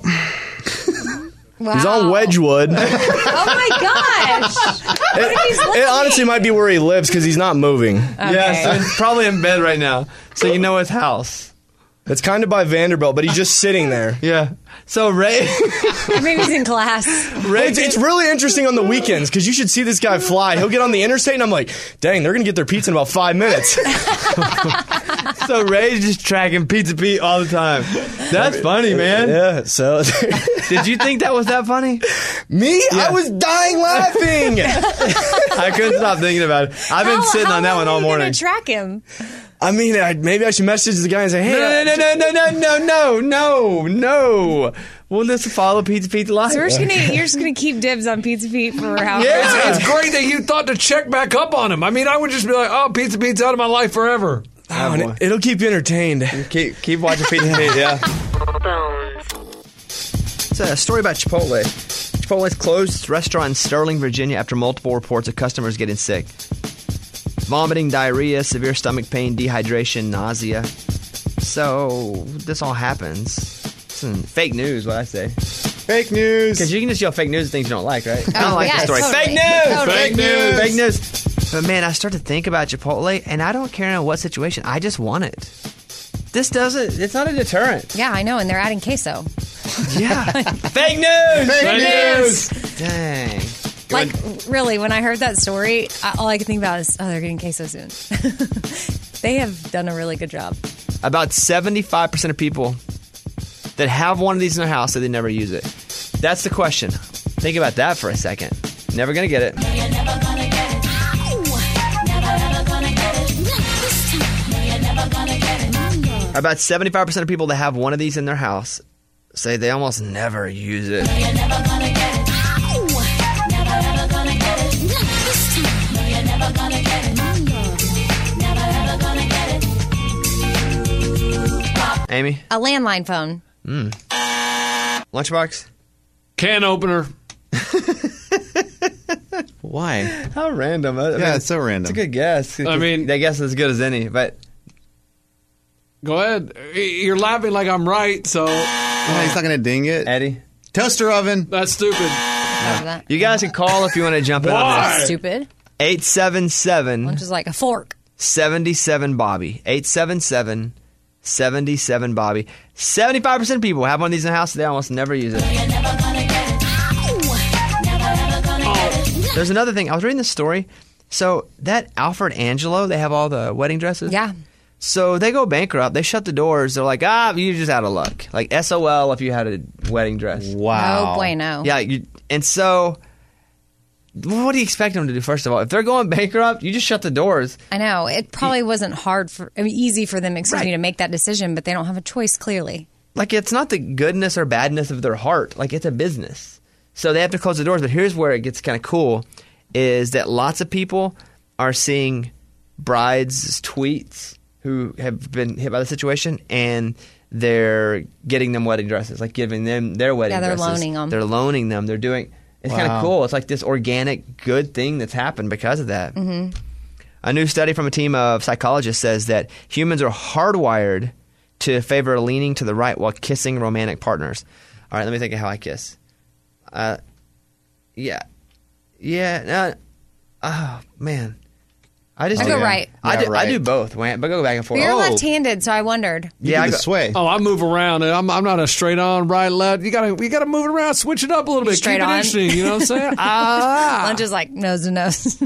Wow. he's on Wedgwood. Oh my gosh! What if he's It listening? honestly might be where he lives because he's not moving. Yeah, so he's probably in bed right now. So you know his house. It's kind of by Vanderbilt, but he's just sitting there. Yeah. So Ray, Maybe he's in class. Ray it's, it's really interesting on the weekends because you should see this guy fly. He'll get on the interstate, and I'm like, dang, they're going to get their pizza in about five minutes. so Ray's just tracking Pizza Pete all the time. That's funny, man. Yeah, so. Did you think that was that funny? Me? I was dying laughing. I couldn't stop thinking about it. I've been How- sitting how on that long one are all you morning. Gonna track him. I mean, I, maybe I should message the guy and say, hey. No, no, no, no, no, no, no, no, no. We'll just follow Pizza Pete's life. So we're just gonna, you're just gonna keep dibs on Pizza Pete for how? Yeah, it's, it's great that you thought to check back up on him. I mean, I would just be like, oh, Pizza Pete's out of my life forever. Oh, and it, it'll keep you entertained. Keep, keep watching Pizza Pete, yeah. Bones. It's a story about Chipotle. Chipotle's closed its restaurant in Sterling, Virginia after multiple reports of customers getting sick. Vomiting, diarrhea, severe stomach pain, dehydration, nausea. So, this all happens. It's in fake news, what I say. Fake news. Because you can just yell fake news at things you don't like, right? I Oh, don't like yeah, the story. totally. Fake news! Totally. Fake news! Fake news! But man, I started to think about Chipotle, and I don't care in what situation. I just want it. This doesn't, it's not a deterrent. Yeah, I know, and they're adding queso. Yeah. Fake news! Fake news! Dang. Like, really, when I heard that story, I, all I could think about is, oh, they're getting queso soon. They have done a really good job. About seventy-five percent of people that have one of these in their house say they never use it. That's the question. Think about that for a second. Never gonna get it. About seventy-five percent of people that have one of these in their house say they almost never use it. Amy? A landline phone. Mm. Lunchbox? Can opener. Why? How random. I Yeah, mean, it's so random. It's a good guess. I mean- that guess is as good as any. But Go ahead. You're laughing like I'm right, so. Yeah, he's not going to ding it. Eddie, Toaster oven. That's stupid. That. you guys can call if you want to jump in on Why? this. Stupid. eight seven seven, Which is like a fork. seven seven, Bobby. eight seven seven, seven seven, Bobby. seventy-five percent of people have one of these in the house. They almost never use it. There's another thing. I was reading this story. So that Alfred Angelo, they have all the wedding dresses. Yeah. So they go bankrupt. They shut the doors. They're like, ah, you're just out of luck. Like S O L if you had a wedding dress. Wow. No bueno. Yeah. You, and so what do you expect them to do, first of all? If they're going bankrupt, you just shut the doors. I know. It probably wasn't hard for, I mean, easy for them, excuse Right. me, to make that decision, but they don't have a choice, clearly. Like, it's not the goodness or badness of their heart. Like, it's a business. So they have to close the doors. But here's where it gets kind of cool, is that lots of people are seeing brides' tweets who have been hit by the situation, and they're getting them wedding dresses, like giving them their wedding Yeah, they're dresses. loaning them. They're loaning them. They're doing it's kind Wow. of cool. It's like this organic good thing that's happened because of that. Mm-hmm. A new study from a team of psychologists says that humans are hardwired to favor leaning to the right while kissing romantic partners. All right, let me think of how I kiss. Uh, yeah, yeah. No, oh man, I just I do, go right. I Yeah, do. I right. do both. But go back and forth. But you're Oh. left-handed, so I wondered. Yeah, I do go, the sway. Oh, I move around, and I'm I'm not a straight on right left. You gotta you gotta move it around, switch it up a little bit, Straight keep it on. interesting. You know what I'm saying? ah, Lunch is like nose to nose.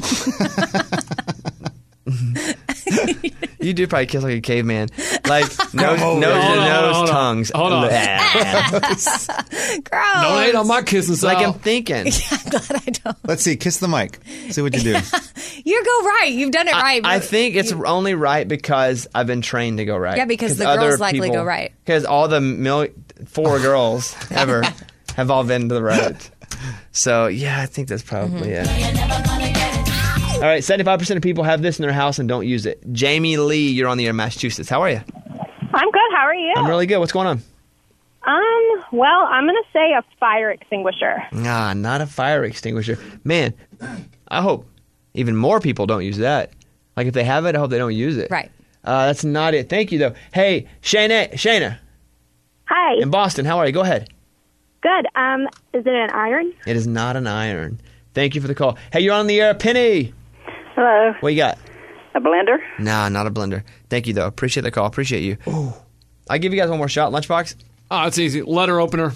You do probably kiss like a caveman, like nose, Oh, nose hold to on, nose, hold on. tongues. Hold on. Gross. don't hate on my kissing Like style. I'm thinking. I'm glad I don't. Let's see. Kiss the mic. See what you do. You go right. You've done it right. I but- think it's only right because I've been trained to go right. Yeah, because the girls likely go right. Because all the mil- four girls ever have all been to the right. So yeah, I think that's probably Mm-hmm. it. All right, seventy-five percent of people have this in their house and don't use it. Jamie Lee, you're on the air in Massachusetts. How are you? I'm good. How are you? I'm really good. What's going on? Um, well, I'm going to say a fire extinguisher. Ah, not a fire extinguisher. Man, I hope even more people don't use that. Like if they have it, I hope they don't use it. Right. Uh, that's not it. Thank you, though. Hey, Shayna, Shayna Hi. in Boston, how are you? Go ahead. Good. Um, is it an iron? It is not an iron. Thank you for the call. Hey, you're on the air. Penny, Hello. what you got? A blender? Nah, not a blender. Thank you, though. Appreciate the call. Appreciate you. I'll give you guys one more shot. Lunchbox? Oh, it's easy. Letter opener.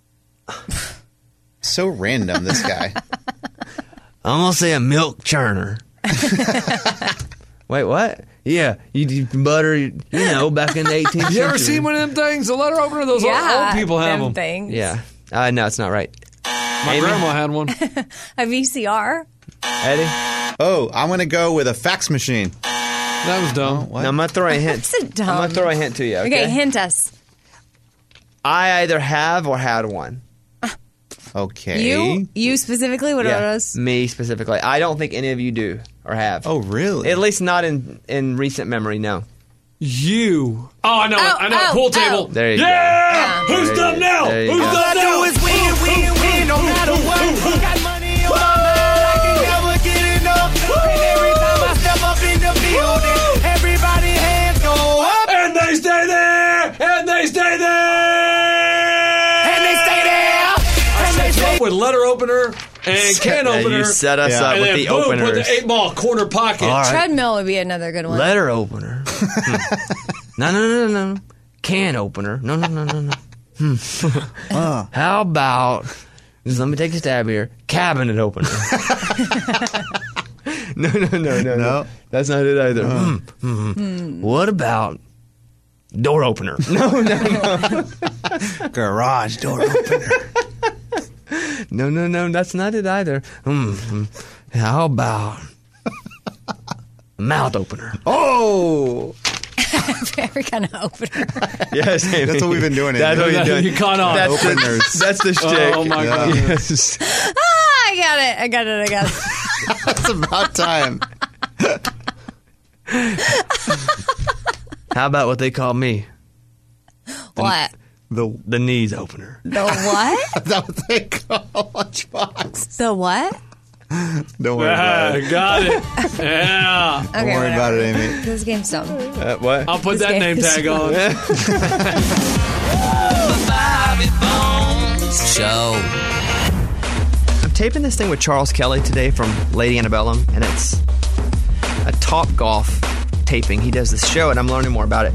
So random, this guy. I'm going to say a milk churner. Wait, what? Yeah, you, you butter, you know, back in the eighteenth century. You ever seen one of them things? A letter opener? Those old- Yeah, old people have them them. things. Yeah. Uh, no, it's not right. My Amy? grandma had one. A V C R. Eddie? Oh, I'm going to go with a fax machine. That was dumb. What? Now, I'm going to throw a hint. That's a dumb. I'm going to throw a hint to you, okay? Okay, hint us. I either have or had one. Okay. You? You specifically? What Yeah, are those? me specifically. I don't think any of you do or have. Oh, really? At least not in, in recent memory, no. You. Oh, I know Oh, it. I know it. oh, Pool oh. table. There you yeah! go. Who's There dumb you- now? there you Who's go. dumb now? is win, win, win, no matter what. Got money on my mind, I can never get enough. And every time I step up in the building, everybody hands go up. And they stay there! And they stay there! And they stay there. And they stay With letter opener and can Yeah, opener. you set us Yeah. up and with then the boom, openers. put the eight ball corner pocket. All right. Treadmill would be another good one. Letter opener. Hmm. No, no, no, no, no. Can opener. No, no, no, no, no. Hmm. How about, just let me take a stab here, cabinet opener. no, no, no, no, no. No. That's not it either. Hmm, hmm, hmm. What about door opener? No, no, no. Garage door opener. No, no, no. That's not it either. Hmm, hmm. How about mouth opener? Oh! Every kind of opener. Yes, Amy. That's what we've been doing. That's what you're doing. You caught on. That's Openers. The, that's the shtick. Oh, my Yeah. God. Yes. Ah, I got it. I got it. I got it. It's about time. How about what they call me? What? The the knees opener. The what? Is that what they call Lunchbox? The what? Don't worry about it. Got it. Yeah. Don't worry about it, Amy. This game's dumb. Uh, what? I'll put This that game name is- tag on. Show. I'm taping this thing with Charles Kelly today from Lady Antebellum, and it's a Top Golf taping. He does this show, and I'm learning more about it.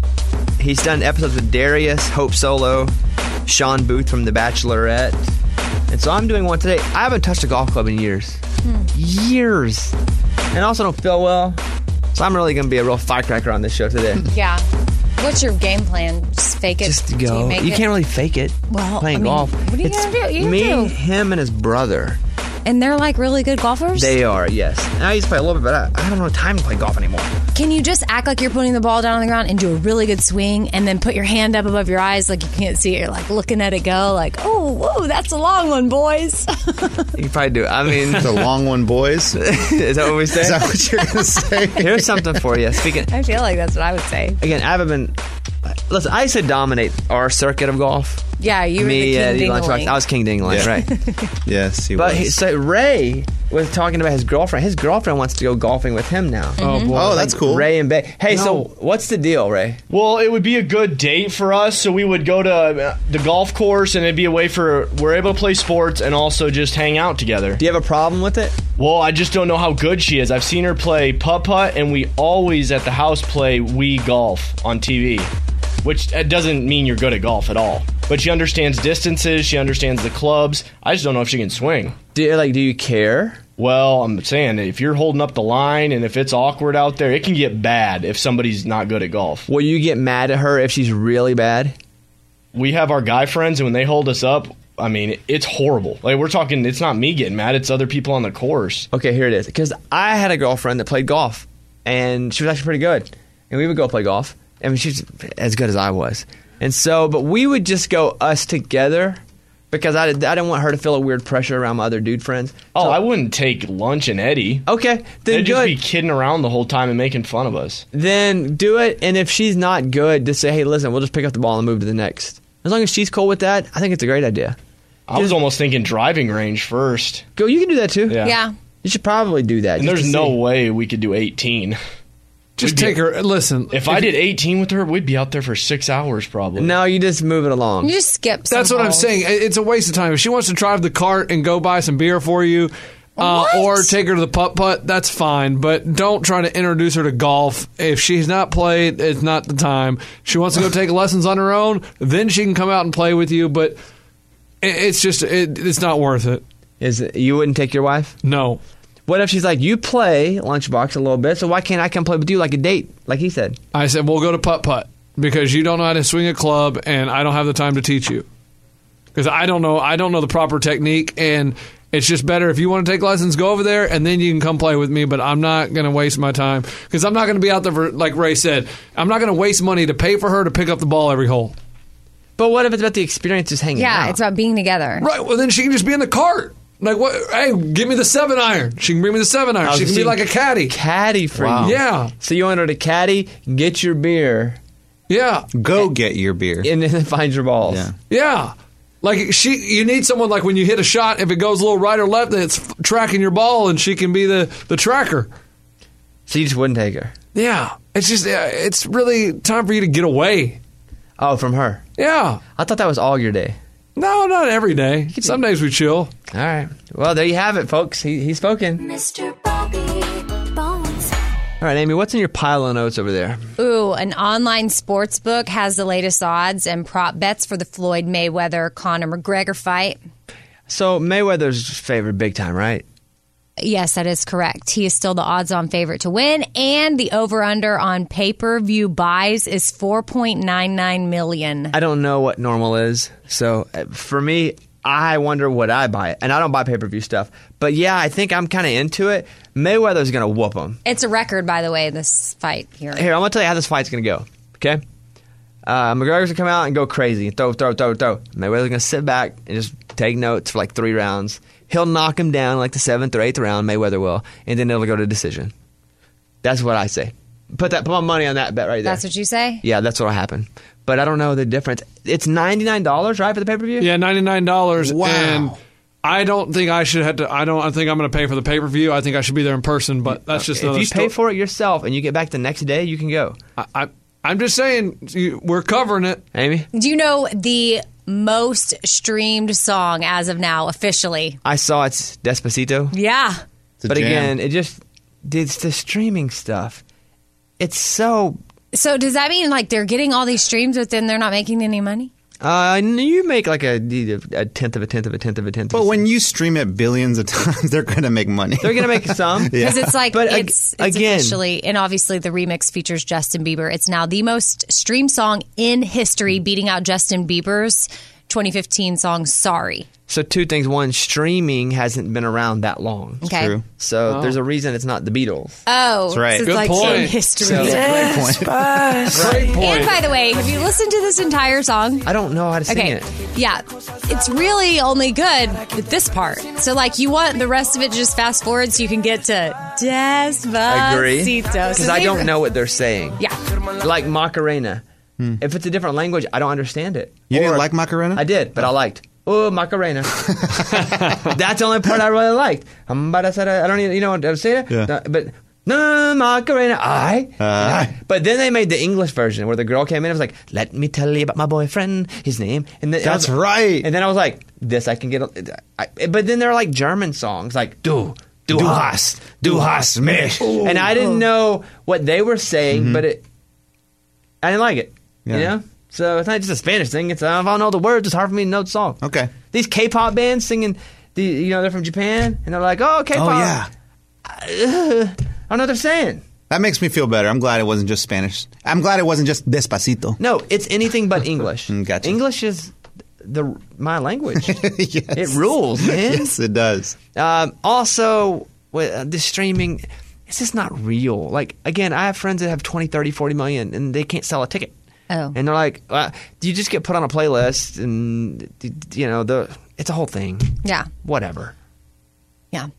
He's done episodes with Darius, Hope Solo, Sean Booth from The Bachelorette. And so I'm doing one today. I haven't touched a golf club in years. Hmm. Years. And I also don't feel well. So I'm really going to be a real firecracker on this show today. Yeah. What's your game plan? Just fake it. Just to till go. You, make You it? can't really fake it. Well, playing I mean, golf. what are you It's gonna do? You me, do. him, and his brother. And they're like really good golfers? They are, yes. And I used to play a little bit, but I, I don't know time to play golf anymore. Can you just act like you're putting the ball down on the ground and do a really good swing and then put your hand up above your eyes like you can't see it? You're like looking at it go like, oh, whoa, that's a long one, boys. You can probably do it. I mean, It's a long one, boys. is that what we say? Is that what you're going to say? Here's something for you. Speaking, I feel like that's what I would say. again, I haven't been. Listen, I used to dominate our circuit of golf. Yeah, you were Me, the uh, king the ding-a-ling. lunchbox. I was King Ding-a-ling, Yeah. right? Yes, he But was. he, so Ray was talking about his girlfriend. His girlfriend wants to go golfing with him now. Oh, boy. oh, that's cool. Ray and Bay. Hey, so what's the deal, Ray? Well, it would be a good date for us, so we would go to uh, the golf course, and it'd be a way for we're able to play sports and also just hang out together. Do you have a problem with it? Well, I just don't know how good she is. I've seen her play putt putt, and we always at the house play Wii Golf on T V, which uh, doesn't mean you're good at golf at all. But she understands distances, she understands the clubs. I just don't know if she can swing. Do you, like, do you care? Well, I'm saying if you're holding up the line and if it's awkward out there, it can get bad if somebody's not good at golf. Will you get mad at her if she's really bad? We have our guy friends, and when they hold us up, I mean, it's horrible. Like, we're talking, it's not me getting mad, it's other people on the course. Okay, here it is. Because I had a girlfriend that played golf, and she was actually pretty good. And we would go play golf. I mean, she's as good as I was. And so, but we would just go us together because I, I didn't want her to feel a weird pressure around my other dude friends. Oh, So- I wouldn't take lunch and Eddie. Okay, then They'd just good. be kidding around the whole time and making fun of us. Then do it. And if she's not good, just say, hey, listen, we'll just pick up the ball and move to the next. As long as she's cool with that, I think it's a great idea. I was almost thinking driving range first. Go, you can do that too. Yeah. Yeah. You should probably do that. And just there's to no see. way we could do eighteen. Just We'd be- take her. Listen. If I did eighteen with her, we'd be out there for six hours probably. No, you just move it along. You just skip some That's what I'm holes. saying. It- It's a waste of time. If she wants to drive the cart and go buy some beer for you, uh, What? or take her to the putt putt, that's fine. But don't try to introduce her to golf. If she's not played, it's not the time. She wants to go take lessons on her own, then she can come out and play with you. But it, it's just it, it's not worth it. Is it, you wouldn't take your wife? No. What if she's like, you play Lunchbox a little bit, so why can't I come play with you like a date, like he said? I said we'll go to putt putt because you don't know how to swing a club, and I don't have the time to teach you because I don't know I don't know the proper technique, and it's just better if you want to take lessons, go over there, and then you can come play with me. But I'm not going to waste my time because I'm not going to be out there for, like Ray said, I'm not going to waste money to pay for her to pick up the ball every hole. But what if it's about the experience just hanging Yeah, out? it's about being together. Right. Well, then she can just be in the cart. Like what? Hey, give me the seven iron. She can bring me the seven iron. I was She can be thinking- like a caddy. caddy for Wow. you. Yeah. So you want her to caddy, get your beer, Yeah. Go get your beer. and then find your balls. Yeah. Yeah. Like she, you need someone like when you hit a shot, if it goes a little right or left, then it's f- tracking your ball, and she can be the, the tracker. So you just wouldn't take her. Yeah, it's just uh, it's really time for you to get away. Oh, from her. Yeah, I thought that was all your day. no, not every day. Some days we chill. All right. Well, there you have it, folks. He, he's spoken. Mister Bobby Bones. All right, Amy, what's in your pile of notes over there? Ooh, an online sports book has the latest odds and prop bets for the Floyd Mayweather Conor McGregor fight. So Mayweather's favored big time, right? Yes, that is correct. He is still the odds-on favorite to win, and the over-under on pay-per-view buys is four point nine nine million. I don't know what normal is. So uh, for me, I wonder what I buy. And I don't buy pay-per-view stuff. But yeah, I think I'm kind of into it. Mayweather's going to whoop him. It's a record, by the way, this fight here. Here, I'm going to tell you how this fight's going to go. Okay? Uh, McGregor's going to come out and go crazy. Throw, throw, throw, throw. Mayweather's going to sit back and just take notes for like three rounds. He'll knock him down like the seventh or eighth round, Mayweather will. And then it'll go to decision. That's what I say. Put that, put my money on that bet right there. That's what you say? Yeah, that's what'll happen. but I don't know the difference. It's ninety-nine dollars, right, for the pay-per-view? Yeah, ninety-nine dollars. Wow. And I don't think I should have to. I don't. I think I'm going to pay for the pay per view. I think I should be there in person. But that's just If another you sto- pay for it yourself and you get back the next day, you can go. I, I, I'm just saying you, we're covering it, Amy. Do you know the most streamed song as of now officially? I saw it's Despacito. Yeah. a But jam. again, it just it's the streaming stuff. It's so. So does that mean like they're getting all these streams, but then they're not making any money? Uh, you make like a, a tenth of a tenth of a tenth of a tenth. But of a when you stream it billions of times, they're going to make money. They're going to make some. Because it's like But ag- it's, it's again- officially, and obviously the remix features Justin Bieber. It's now the most streamed song in history, beating out Justin Bieber's twenty fifteen song "Sorry." So two things. One, streaming hasn't been around that long. Okay. True. So Oh. there's a reason it's not the Beatles. Oh, That's right. so it's Good like point. in history. So- Great point. Great point. And by the way, have you listened to this entire song? I don't know how to sing Okay. it. Yeah, it's really only good with this part. So, like, you want the rest of it to just fast forward so you can get to Despacito. I agree. So Because I they- don't know what they're saying. Yeah. Like Macarena. If it's a different language, I don't understand it. You didn't like Macarena? I did, but I liked. Oh, Macarena. That's the only part I really liked. I'm about to say, I don't even, you know what I'm saying? Yeah. No, but, no, Macarena, I. Uh, But then they made the English version where the girl came in and was like, let me tell you about my boyfriend, his name. And then, That's I was- right. And then I was like, this I can get. I, but then there are like German songs like, du, du, Du hast, hast, du hast mich. And I didn't know what they were saying, Mhm. but it, I didn't like it. You Yeah. know? So it's not just a Spanish thing. It's, uh, if I don't know the words, it's hard for me to know the song. Okay. These K-pop bands singing, the you know, they're from Japan, and they're like, oh, K-pop. Oh, yeah. I don't know what they're saying. That makes me feel better. I'm glad it wasn't just Spanish. I'm glad it wasn't just Despacito. No, it's anything but English. Mm, gotcha. English is the my language. Yes. It rules, man. Yes, it does. Um, also, with uh, the streaming, it's just not real. Like, again, I have friends that have twenty, thirty, forty million, and they can't sell a ticket. Oh. And they're like, uh, you just get put on a playlist, and, you know, the it's a whole thing. Yeah. Whatever. Yeah.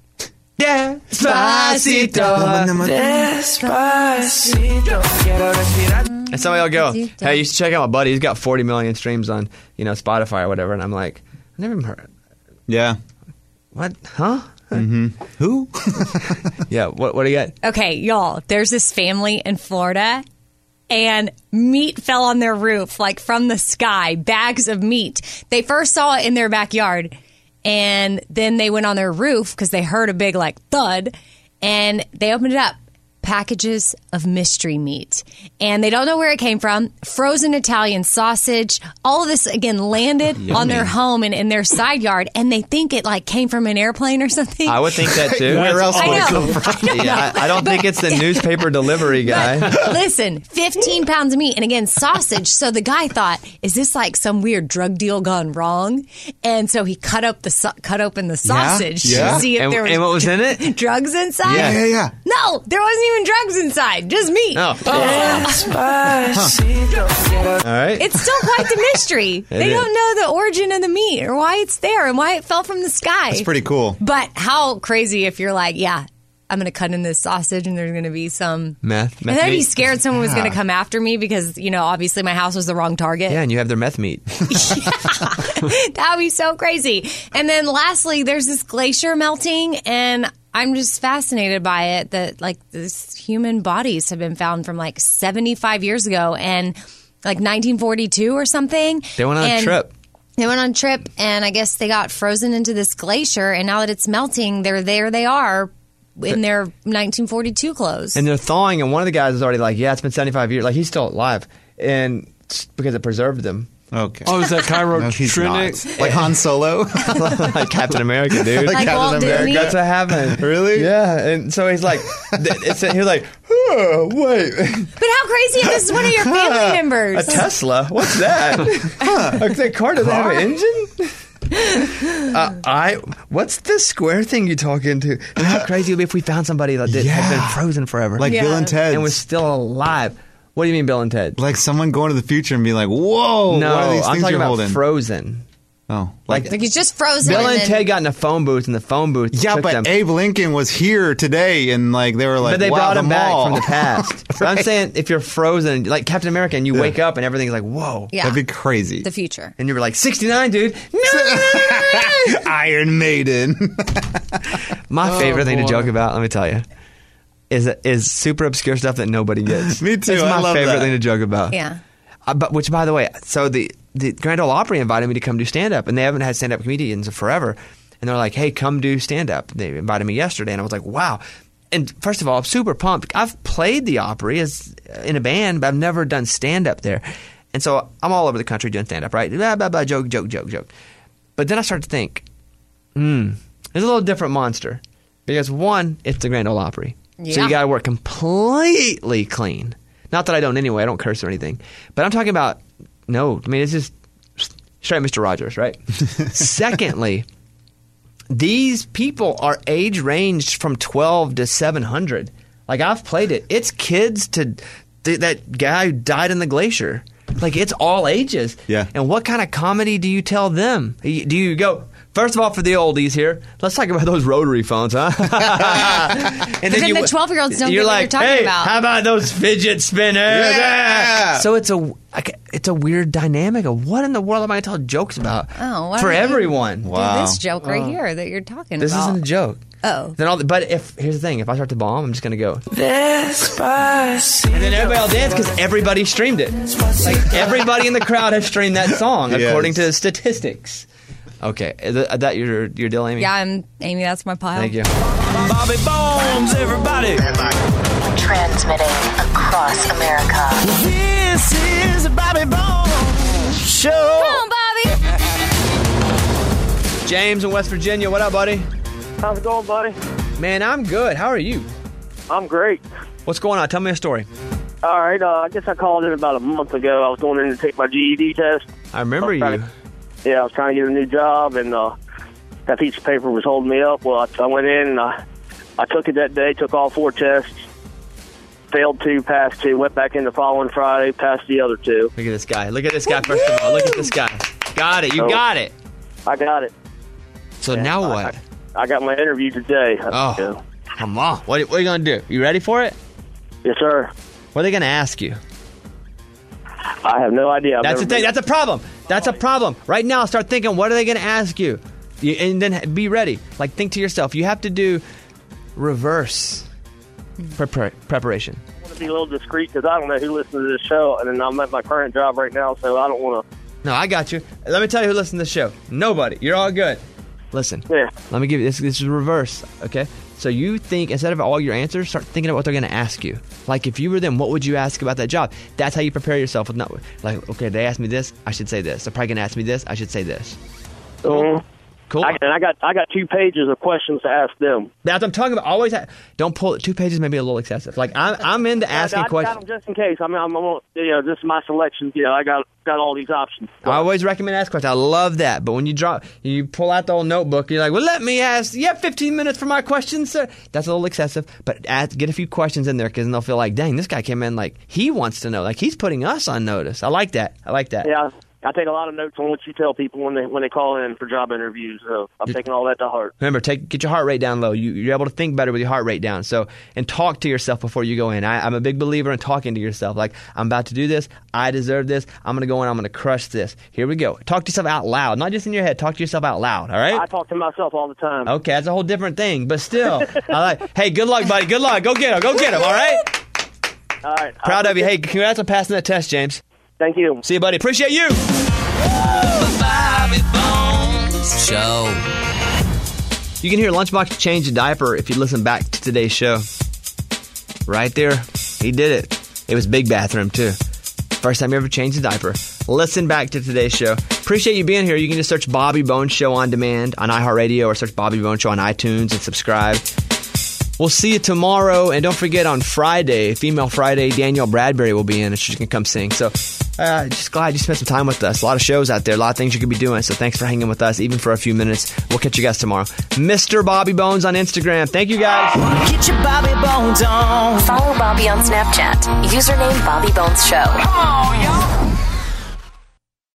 Despacito. And somebody will go, hey, you should check out my buddy. He's got forty million streams on, you know, Spotify or whatever. And I'm like, I never even heard. Yeah. What? Huh? Mm-hmm. Who? Yeah. What? What do you got? Okay, y'all, there's this family in Florida, and meat fell on their roof, like from the sky, bags of meat. They first saw it in their backyard, and then they went on their roof because they heard a big, like, thud, and they opened it up. Packages of mystery meat. And they don't know where it came from. Frozen Italian sausage. All of this, again, landed on their home and in their side yard. And they think it, like, came from an airplane or something. I would think that too. Where else I would it know. come from? Yeah, I, I don't think it's the newspaper delivery guy. Listen, fifteen pounds of meat, and again, sausage. So the guy thought, is this like some weird drug deal gone wrong? And so he cut up the sa- cut open the sausage Yeah. to see if And, there was, and what was in it? drugs inside. Yeah, yeah, yeah. No, there wasn't even drugs inside, just meat. Oh. All right. It's still quite the mystery. they is. don't know the origin of the meat or why it's there and why it fell from the sky. It's pretty cool. But how crazy if you're like, yeah, I'm going to cut in this sausage and there's going to be some Meth. And meth then I'd be meat. scared someone was going Yeah. to come after me because, you know, obviously my house was the wrong target. Yeah, and you have their meth meat. That would be so crazy. And then lastly, there's this glacier melting, and I'm just fascinated by it that, like, this human bodies have been found from, like, seventy-five years ago and, like, nineteen forty-two or something. They went on a And trip. They went on a trip, and I guess they got frozen into this glacier, and now that it's melting, they're there they are in their nineteen forty-two clothes. And they're thawing, and one of the guys is already like, yeah, it's been seventy-five years. Like, he's still alive. And it's because it preserved them. Okay. Oh, is that Cairo No, he's Trinic? not. Like Han Solo? Like Captain America, dude. Like Like Captain Walt America? Disney? That's what happened. Really? Yeah. And so he's like, th- it's, he was like, oh, wait. But how crazy if this is one of your family members? A Tesla? What's that? Like, that car doesn't have an engine? uh, I. What's the square thing you talk into? And how crazy it would be if we found somebody that did, had Yeah. been frozen forever. Like Yeah. Bill and Ted. and was still alive. What do you mean, Bill and Ted? like someone going to the future and be like, whoa, No, what are these I'm things talking you're about holding? frozen. Oh, like, Like he's just frozen. Bill and and then- Ted got in a phone booth, and the phone booth yeah, took but them. Abe Lincoln was here today, and like they were like, but they wow, brought the him back mall. from the past. But I'm saying, if you're frozen, like Captain America, and you Yeah. wake up and everything's like, whoa. Yeah. That'd be crazy. the future. And you were like, sixty-nine, dude. Iron Maiden. My Oh, favorite thing to boy. joke about, let me tell you, is is super obscure stuff that nobody gets. Me too, It's I my love favorite that. thing to joke about. Yeah. Uh, but which, by the way, so the the Grand Ole Opry invited me to come do stand up, and they haven't had stand up comedians in forever. And they're like, "Hey, come do stand up." They invited me yesterday, and I was like, "Wow!" And first of all, I'm super pumped. I've played the Opry as in a band, but I've never done stand up there. And so I'm all over the country doing stand up, right? Blah blah blah, joke, joke, joke, joke. But then I started to think, hmm, there's a little different monster because one, it's the Grand Ole Opry, so Yeah. you got to work completely clean. Not that I don't anyway. I don't curse or anything. But I'm talking about, no, I mean, it's just straight Mister Rogers, right? Secondly, these people are age ranged from twelve to seven hundred. Like, I've played it. It's kids to th- that guy who died in the glacier. Like, it's all ages. Yeah. And what kind of comedy do you tell them? Y- Do you go, first of all, for the oldies here, let's talk about those rotary phones, huh? and But then the twelve-year-olds don't you're get what like, you're talking hey, about." how about those fidget spinners? Yeah. So it's a, like, it's a weird dynamic of what in the world am I telling jokes about Oh, why for don't you everyone? Do Wow. this joke right here that you're talking This about. isn't a joke. Oh. Then all the, but if here's the thing, if I start to bomb, I'm just gonna go, Despacito. and then everybody will dance because everybody streamed it. Like everybody in the crowd has streamed that song Yes. according to statistics. Okay, is that, is that your your deal, Amy? Yeah, I'm Amy. That's my pile. Thank you. Bobby Bones, everybody. Transmitting across America. This is a Bobby Bones show. Come on, Bobby. James in West Virginia, what up, buddy? How's it going, buddy? Man, I'm good. How are you? I'm great. What's going on? Tell me a story. All right, uh, I guess I called in about a month ago. I was going in to take my G E D test. I remember I was trying you. to- yeah, I was trying to get a new job, and uh, that piece of paper was holding me up. Well, I, I went in, and I, I took it that day, took all four tests, failed two, passed two, went back in the following Friday, passed the other two. Look at this guy. Look at this guy, first of all. Look at this guy. Got it. You Oh. got it. I got it. So now I- what? I got my interview today. Oh, Yeah. come on. What, what are you going to do? You ready for it? Yes, sir. What are they going to ask you? I have no idea. I've That's the never thing. been- That's a problem. That's a problem. Right now, start thinking, what are they going to ask you? you? And then be ready. Like, think to yourself, you have to do reverse prepar- preparation. I want to be a little discreet because I don't know who listens to this show, and then I'm at my current job right now, so I don't want to. No, I got you. Let me tell you who listens to the show. Nobody. You're all good. Listen. Yeah. Let me give you this. This is reverse, okay? So you think, instead of all your answers, start thinking about what they're going to ask you. Like, if you were them, what would you ask about that job? That's how you prepare yourself. With not, like, okay, they asked me this, I should say this. They're probably going to ask me this, I should say this. Mhm. Cool. I, and I got I got two pages of questions to ask them. That's what I'm talking about. Always ha- don't pull it. Two pages may be a little excessive. Like, I'm, I'm into asking I, I questions. got them just in case. I mean, I'm, I'm you know, this is my selection. You know, I got got all these options. I always recommend ask questions. I love that. But when you drop, you pull out the old notebook, you're like, well, let me ask. You have fifteen minutes for my questions, sir. That's a little excessive. But ask, get a few questions in there because then they'll feel like, dang, this guy came in like he wants to know. Like, he's putting us on notice. I like that. I like that. Yeah, I take a lot of notes on what you tell people when they when they call in for job interviews. So I'm taking all that to heart. Remember, take get your heart rate down low. You, you're able to think better with your heart rate down. So, and talk to yourself before you go in. I, I'm a big believer in talking to yourself. Like, I'm about to do this. I deserve this. I'm going to go in. I'm going to crush this. Here we go. Talk to yourself out loud, not just in your head. Talk to yourself out loud. All right. I talk to myself all the time. Okay, that's a whole different thing. But still, I like. Hey, good luck, buddy. Good luck. Go get him. Go get him. All right. All right. Proud of you. Hey, congrats on passing that test, James. Thank you. See you, buddy. Appreciate you. Bobby Bones Show. You can hear Lunchbox change a diaper if you listen back to today's show. Right there, he did it. It was big bathroom, too. First time you ever changed a diaper. Listen back to today's show. Appreciate you being here. You can just search Bobby Bones Show on demand on iHeartRadio or search Bobby Bones Show on iTunes and subscribe. We'll see you tomorrow. And don't forget, on Friday, Female Friday, Danielle Bradbury will be in and she's going to come sing. So uh, just glad you spent some time with us. A lot of shows out there, a lot of things you could be doing. So thanks for hanging with us, even for a few minutes. We'll catch you guys tomorrow. Mister Bobby Bones on Instagram. Thank you, guys. Get your Bobby Bones on. Follow Bobby on Snapchat. Username Bobby Bones Show. Come on, y'all.